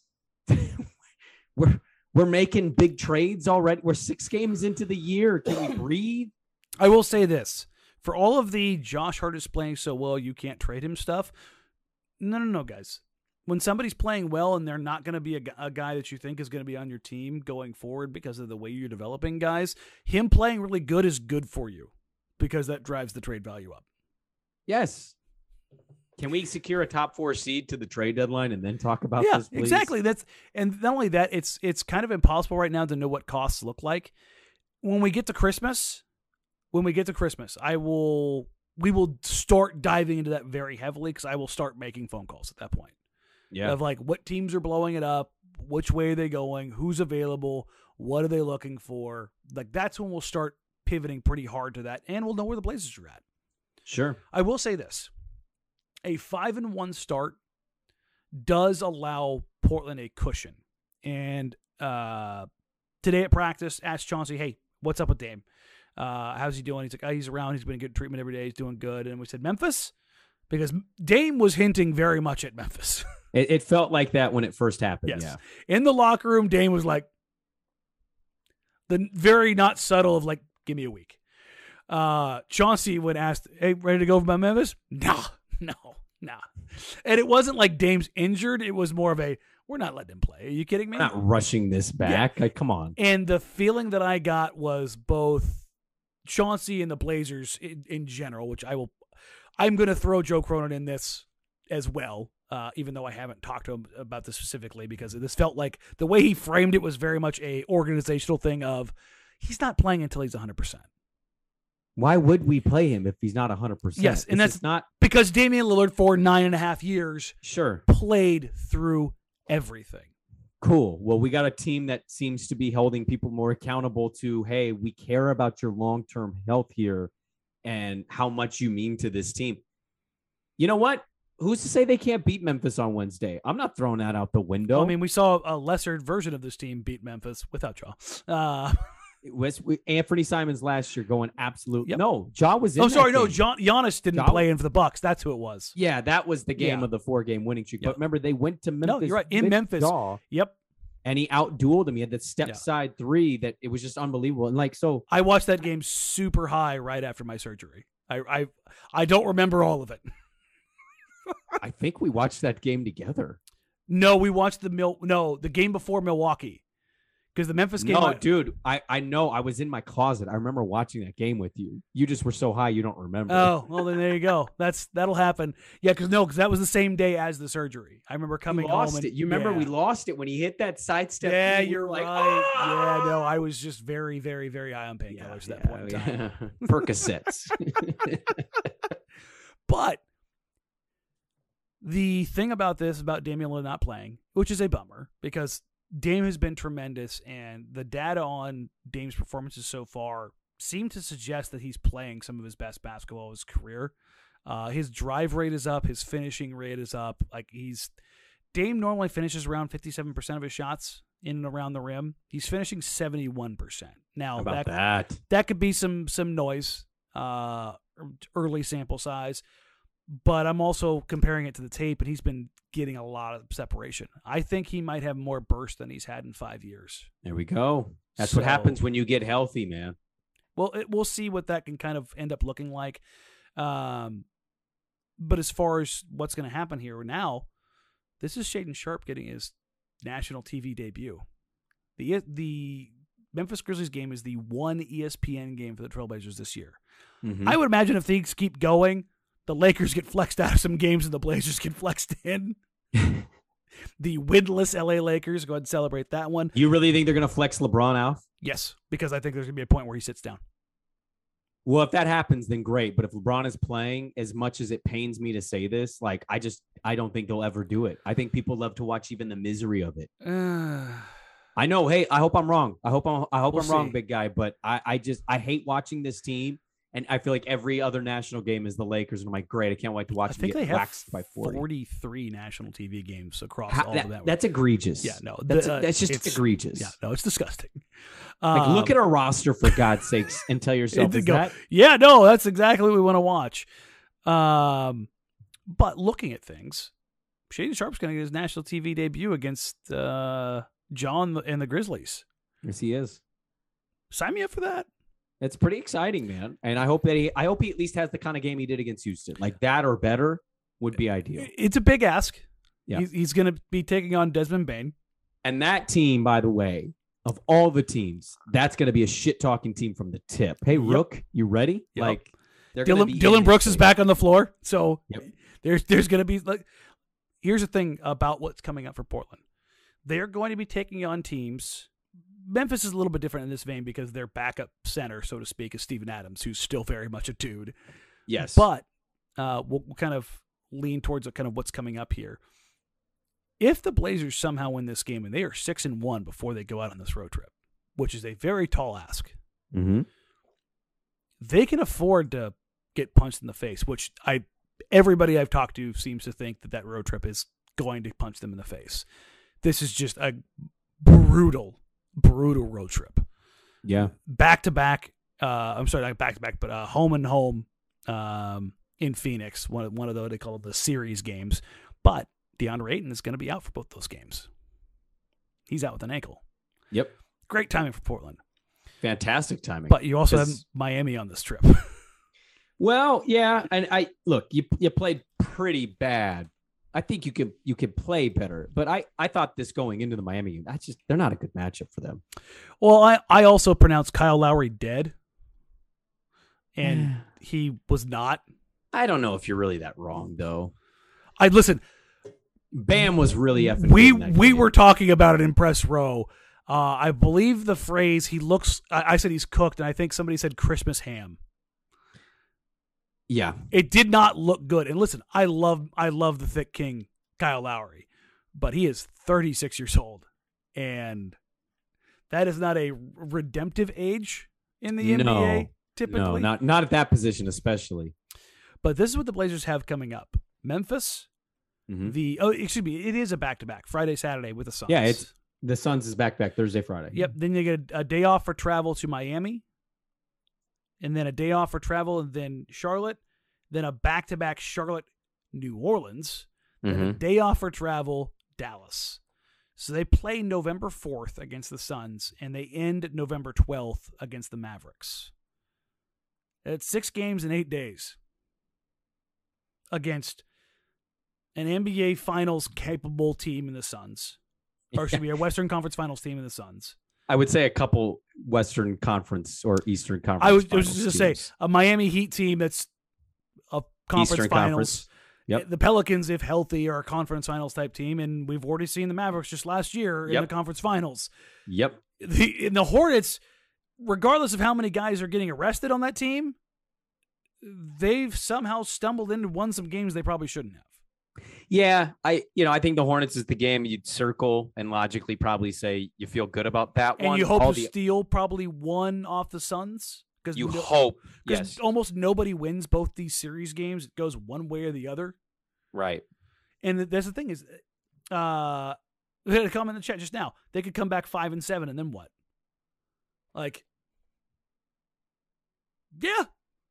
We're making big trades already. We're 6 games into the year. Can we breathe? I will say this. For all of the Josh Hart is playing so well, you can't trade him stuff. No, guys. When somebody's playing well and they're not going to be a guy that you think is going to be on your team going forward because of the way you're developing guys, him playing really good is good for you because that drives the trade value up. Yes. Can we secure a top 4 seed to the trade deadline and then talk about this, please? Exactly. And not only that, it's kind of impossible right now to know what costs look like. When we get to Christmas, we will start diving into that very heavily because I will start making phone calls at that point. Yeah. Of like what teams are blowing it up, which way are they going, who's available, what are they looking for? Like that's when we'll start pivoting pretty hard to that, and we'll know where the Blazers are at. Sure. I will say this. A 5-1 start does allow Portland a cushion. And today at practice, asked Chauncey, hey, what's up with Dame? How's he doing? He's like, he's around. He's been getting treatment every day. He's doing good. And we said, Memphis? Because Dame was hinting very much at Memphis. It felt like that when it first happened. Yes. Yeah. In the locker room, Dame was like, the very not subtle of like, give me a week. Chauncey would ask, hey, ready to go for my Memphis? Nah. And it wasn't like Dame's injured. It was more of a, we're not letting him play. Are you kidding me? We're not rushing this back. Yeah. Like, come on. And the feeling that I got was both Chauncey and the Blazers in general, which I will I'm going to throw Joe Cronin in this as well, even though I haven't talked to him about this specifically, because this felt like the way he framed it was very much a organizational thing of he's not playing until he's 100%. Why would we play him if he's not 100%? Yes, and that's not because Damian Lillard for 9.5 years played through everything. Cool. Well, we got a team that seems to be holding people more accountable to, hey, we care about your long-term health here and how much you mean to this team. You know what? Who's to say they can't beat Memphis on Wednesday? I'm not throwing that out the window. I mean, we saw a lesser version of this team beat Memphis without Ja. Anthony Simons last year going absolute. Yep. No, Ja was in. Giannis didn't play in for the Bucks. That's who it was. Yeah, that was the game of the 4-game winning streak. Yep. But remember, they went to Memphis. No, you're right. In Memphis. Ja, yep. And he outdueled him. He had that step side three that it was just unbelievable. And I watched that game super high right after my surgery. I don't remember all of it. I think we watched that game together. No, we watched the game before Milwaukee. Because the Memphis game. No, dude, I know. I was in my closet. I remember watching that game with you. You just were so high you don't remember. Oh, well, then there you go. That'll happen. Yeah, because that was the same day as the surgery. I remember coming home. You remember we lost it when he hit that sidestep. Yeah, you're right. Oh! Yeah, no, I was just very, very, very high on painkillers at that point in time. Percocets. But the thing about Damian Lillard not playing, which is a bummer, because Dame has been tremendous, and the data on Dame's performances so far seem to suggest that he's playing some of his best basketball of his career. His drive rate is up. His finishing rate is up. Dame normally finishes around 57% of his shots in and around the rim. He's finishing 71%. Now, that could be some noise, early sample size. But I'm also comparing it to the tape, and he's been getting a lot of separation. I think he might have more burst than he's had in 5 years. There we go. That's what happens when you get healthy, man. Well, we'll see what that can kind of end up looking like. But as far as what's going to happen here now, this is Shaedon Sharpe getting his national TV debut. The Memphis Grizzlies game is the one ESPN game for the Trailblazers this year. Mm-hmm. I would imagine if things keep going, the Lakers get flexed out of some games and the Blazers get flexed in. The winless LA Lakers, go ahead and celebrate that one. You really think they're going to flex LeBron out? Yes, because I think there's going to be a point where he sits down. Well, if that happens, then great. But if LeBron is playing, as much as it pains me to say this, I don't think they'll ever do it. I think people love to watch even the misery of it. I know. Hey, I hope I'm wrong. I hope I'm wrong, big guy. But I hate watching this team. And I feel like every other national game is the Lakers, and I'm like, great, I can't wait to watch them get waxed by 40. 43 national TV games across all of that. That's egregious. Yeah, no, that's just egregious. Yeah, no, it's disgusting. Look at our roster for God's sakes and tell yourself, yeah, no, that's exactly what we want to watch. But looking at things, Shaedon Sharpe's going to get his national TV debut against John and the Grizzlies. Yes, he is. Sign me up for that. It's pretty exciting, man. And I hope he at least has the kind of game he did against Houston. Like that or better would be ideal. It's a big ask. Yeah. He's going to be taking on Desmond Bane. And that team, by the way, of all the teams, that's going to be a shit-talking team from the tip. Hey, Rook, you ready? Yep. Dylan Brooks is back on the floor. So there's going to be here's the thing about what's coming up for Portland. They're going to be taking on teams. Memphis is a little bit different in this vein because their backup center, so to speak, is Steven Adams, who's still very much a dude. Yes. But we'll kind of lean towards kind of what's coming up here. If the Blazers somehow win this game, and they are 6-1 before they go out on this road trip, which is a very tall ask, they can afford to get punched in the face, which everybody I've talked to seems to think that road trip is going to punch them in the face. This is just a brutal road trip. Yeah. Back-to-back. I'm sorry, not back-to-back, but home and home in Phoenix. One of those, they call it the series games. But DeAndre Ayton is going to be out for both those games. He's out with an ankle. Yep. Great timing for Portland. Fantastic timing. But you also have Miami on this trip. Well, yeah. And you played pretty bad. I think you could play better, but I thought this going into the Miami game, they're not a good matchup for them. Well, I also pronounced Kyle Lowry dead, and he was not. I don't know if you're really that wrong, though. I listen. Bam was really effing We good in that game. were talking about it in press row. I believe the phrase he looks. I said he's cooked, and I think somebody said Christmas ham. Yeah. It did not look good. And listen, I love the thick king, Kyle Lowry, but he is 36 years old, and that is not a redemptive age in the NBA. Typically, No, not at that position, especially. But this is what the Blazers have coming up: Memphis. It is a back-to-back Friday, Saturday with the Suns. Yeah, it's the Suns is back Thursday, Friday. Yep. Then you get a day off for travel to Miami, and then a day off for travel, and then Charlotte, then a back-to-back Charlotte, New Orleans, then a day off for travel, Dallas. So they play November 4th against the Suns, and they end November 12th against the Mavericks. It's 6 games in 8 days against an NBA Finals capable team in the Suns. Or should be a Western Conference Finals team in the Suns. I would say a couple Western Conference or Eastern Conference. I was Finals just going to say a Miami Heat team that's a conference Eastern finals. Conference. Yep. The Pelicans, if healthy, are a conference finals type team, and we've already seen the Mavericks just last year in the conference finals. Yep. In the Hornets, regardless of how many guys are getting arrested on that team, they've somehow stumbled into won some games they probably shouldn't have. Yeah, I think the Hornets is the game you'd circle and logically probably say you feel good about that and one. And you hope to steal probably one off the Suns. You hope, yes. Almost nobody wins both these series games. It goes one way or the other. Right. And that's the thing is, we had a comment in the chat just now. They could come back 5-7, and then what? Like, yeah.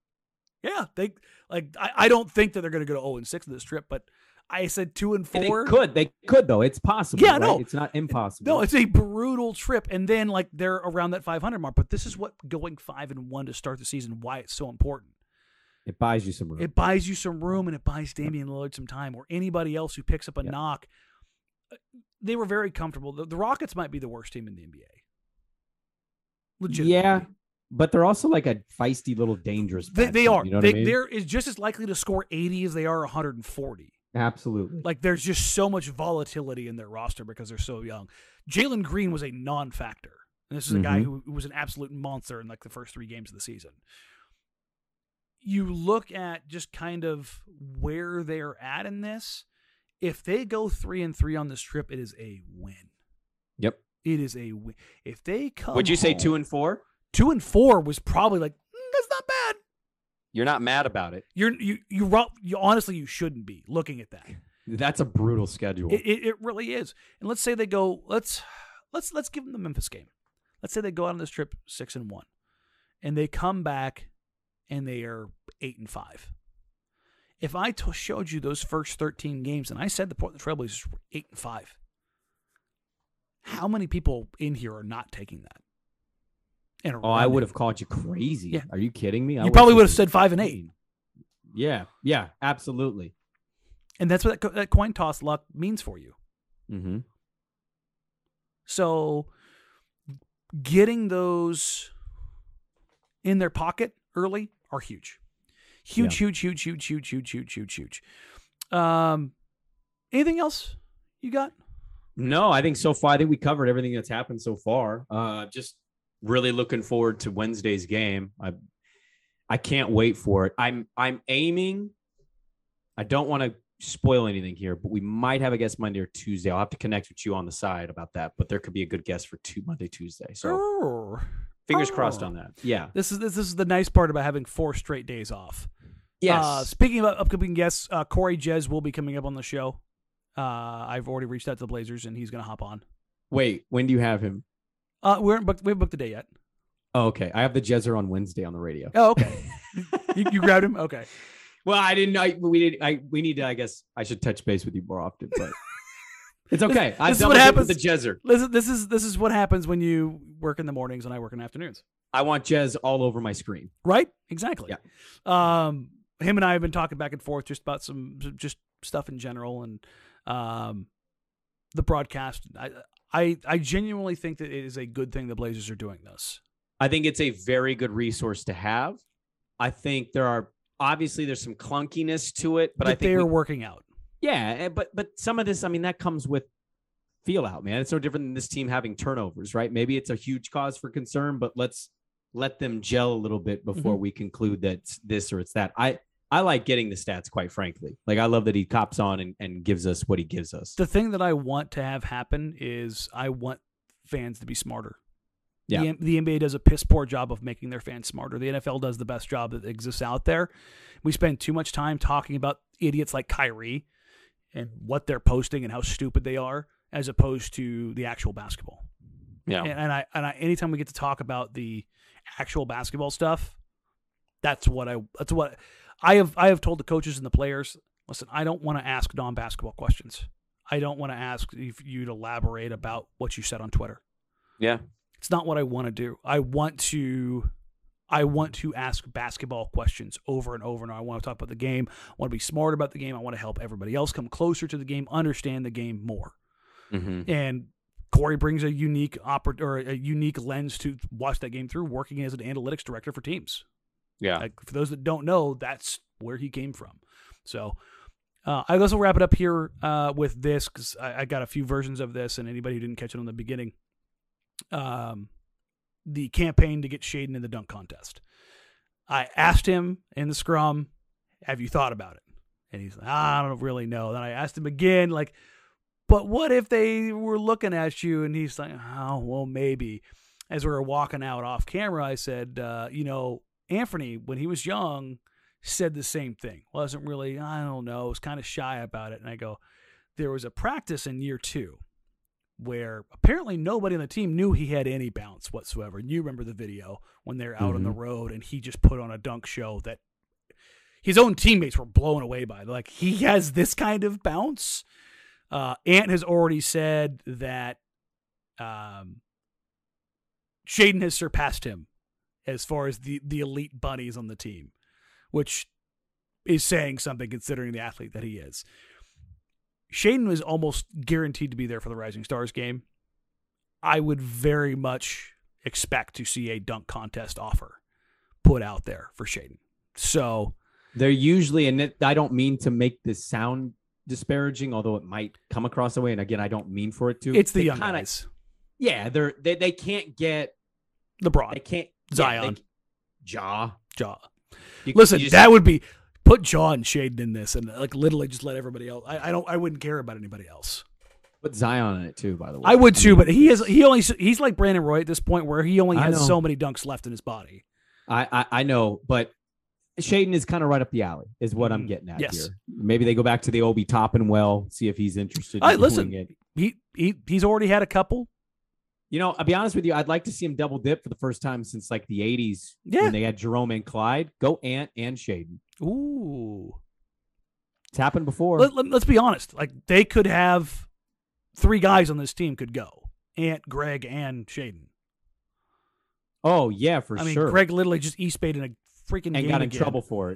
I don't think that they're going to go to 0-6 in this trip, but I said 2-4. They could though. It's possible. Yeah, right? no, it's not impossible. No, it's a brutal trip, and then like they're around that 500 mark. But this is what going 5-1 to start the season. Why it's so important. It buys you some room. It buys you some room, and it buys Damian Lillard some time, or anybody else who picks up a knock. They were very comfortable. The Rockets might be the worst team in the NBA. Legitimately. Yeah, but they're also like a feisty little dangerous. They are. You know what I mean? They're just as likely to score 80 as they are 140. Absolutely. Like there's just so much volatility in their roster because they're so young. Jalen Green was a non-factor. And this is a guy who was an absolute monster in like the first 3 games of the season. You look at just kind of where they're at in this. If they go 3-3 on this trip, it is a win. Yep. It is a win. If they come Would you say 2-4? 2-4 was probably like, that's not bad. You're not mad about it. You honestly, you shouldn't be looking at that. That's a brutal schedule. It really is. And let's say they go. Let's give them the Memphis game. Let's say they go out on this trip 6-1, and they come back, and they are 8-5. If I showed you those first 13 games, and I said the Portland Trailblazers were 8-5, how many people in here are not taking that? I would have called you crazy. Yeah. Are you kidding me? You probably would have said 5-8. Yeah, absolutely. And that's what that coin toss luck means for you. Mm-hmm. So getting those in their pocket early are huge. Huge. Anything else you got? No, I think so far. I think we covered everything that's happened so far. Just really looking forward to Wednesday's game. I can't wait for it. I'm aiming. I don't want to spoil anything here, but we might have a guest Monday or Tuesday. I'll have to connect with you on the side about that, but there could be a good guest for Monday, Tuesday. So fingers crossed on that. Yeah. This is the nice part about having 4 straight days off. Yes. Speaking of upcoming guests, Corey Jez will be coming up on the show. I've already reached out to the Blazers, and he's going to hop on. Wait, when do you have him? We haven't booked the day yet. Oh, okay. I have the Jezzer on Wednesday on the radio. Oh, okay. you grabbed him? Okay. Well, I didn't know. We need to, I guess I should touch base with you more often, but it's okay. This is what happens with the Jezzer. Listen, this is what happens when you work in the mornings and I work in the afternoons. I want Jez all over my screen. Right? Exactly. Yeah. Him and I have been talking back and forth just about some just stuff in general and the broadcast. I genuinely think that it is a good thing the Blazers are doing this. I think it's a very good resource to have. I think there are obviously there's some clunkiness to it, but I think they're working out. Yeah, but some of this, I mean, that comes with feel out, man. It's no different than this team having turnovers, right? Maybe it's a huge cause for concern, but let's let them gel a little bit before we conclude that it's this or it's that. I like getting the stats, quite frankly. Like, I love that he cops on and gives us what he gives us. The thing that I want to have happen is I want fans to be smarter. Yeah. The NBA does a piss poor job of making their fans smarter. The NFL does the best job that exists out there. We spend too much time talking about idiots like Kyrie and what they're posting and how stupid they are, as opposed to the actual basketball. Yeah. And I anytime we get to talk about the actual basketball stuff, that's what I have told the coaches and the players, listen, I don't want to ask non-basketball questions. I don't want to ask you to elaborate about what you said on Twitter. Yeah. It's not what I want to do. I want to ask basketball questions over and over and over. I want to talk about the game. I want to be smart about the game. I want to help everybody else come closer to the game, understand the game more. Mm-hmm. And Corey brings a unique lens to watch that game through, working as an analytics director for teams. Yeah. Like, for those that don't know, that's where he came from. So I guess we'll wrap it up here with this, because I got a few versions of this, and anybody who didn't catch it on the beginning, the campaign to get Shaedon in the dunk contest. I asked him in the scrum, have you thought about it? And he's like, I don't really know. Then I asked him again, like, but what if they were looking at you? And he's like, oh, well, maybe. As we were walking out off camera, I said, Anthony, when he was young, said the same thing. Wasn't really, I don't know, was kind of shy about it. And I go, there was a practice in year 2 where apparently nobody on the team knew he had any bounce whatsoever. And you remember the video when they're out on the road and he just put on a dunk show that his own teammates were blown away by. Like, he has this kind of bounce. Ant has already said that Shaedon has surpassed him as far as the elite bunnies on the team, which is saying something considering the athlete that he is. Shaedon was almost guaranteed to be there for the Rising Stars game. I would very much expect to see a dunk contest offer put out there for Shaedon. So they're usually, and I don't mean to make this sound disparaging, although it might come across that way. And again, I don't mean for it to. It's the young guys. Yeah, they can't get LeBron. They can't Zion. Ja. Listen, that would be. Put Ja and Shaedon in this, and like literally just let everybody else. I wouldn't care about anybody else. Put Zion in it too, by the way. I would too, but he's like Brandon Roy at this point where he only has so many dunks left in his body. I know, but Shaedon is kind of right up the alley, is what I'm getting at here. Maybe they go back to the Obi Toppin well, see if he's interested. Listen, he's already had a couple. I'll be honest with you. I'd like to see him double dip for the first time since like the 80s when they had Jerome and Clyde. Go Ant and Shaedon. Ooh. It's happened before. Let's be honest. Like, they could have 3 guys on this team could go. Ant, Greg, and Shaedon. Oh, yeah, for sure. I mean, Greg literally just East-Bayed in a freaking game got in again. trouble for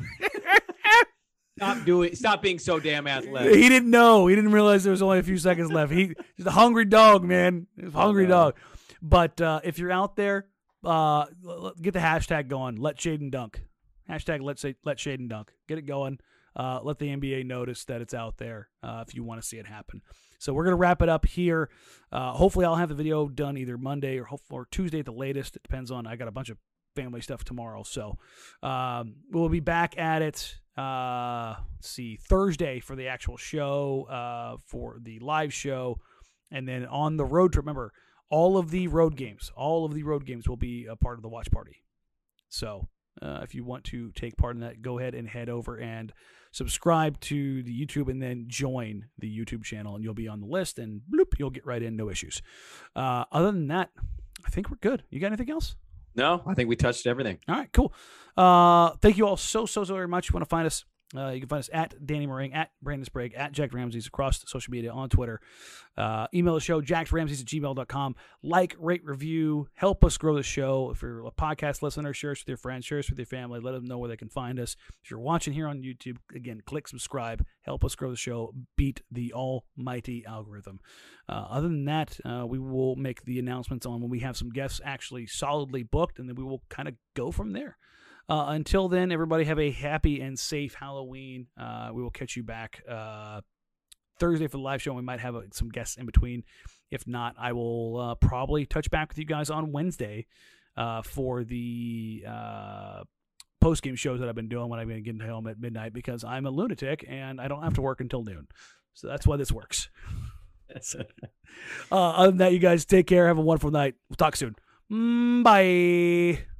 it. Stop being so damn athletic. He didn't know. He didn't realize there was only a few seconds left. He's a hungry dog, man. He's a hungry dog. But if you're out there, get the hashtag going. Let Shaedon dunk. Hashtag let Shaedon dunk. Get it going. Let the NBA notice that it's out there if you want to see it happen. So we're going to wrap it up here. Hopefully I'll have the video done either Monday or Tuesday at the latest. It depends on, I got a bunch of family stuff tomorrow. So we'll be back at it, Thursday for the actual show, for the live show. And then on the road trip, remember, all of the road games will be a part of the watch party. So if you want to take part in that, go ahead and head over and subscribe to the YouTube and then join the YouTube channel, and you'll be on the list, and bloop, you'll get right in, no issues. Other than that, I think we're good. You got anything else? No, I think we touched everything. All right, cool. Thank you all so very much. If you want to find us, you can find us at Danny Meringue, at Brandon Sprague, at Jack Ramses across social media, on Twitter. Email the show, jacksramses@gmail.com. Like, rate, review, help us grow the show. If you're a podcast listener, share us with your friends, share us with your family. Let them know where they can find us. If you're watching here on YouTube, again, click subscribe. Help us grow the show. Beat the almighty algorithm. Other than that, we will make the announcements on when we have some guests actually solidly booked, and then we will kind of go from there. Until then, everybody have a happy and safe Halloween. We will catch you back Thursday for the live show. We might have some guests in between. If not, I will probably touch back with you guys on Wednesday for the post-game shows that I've been doing when I'm going to get home at midnight, because I'm a lunatic and I don't have to work until noon. So that's why this works. Other than that, you guys take care. Have a wonderful night. We'll talk soon. Bye.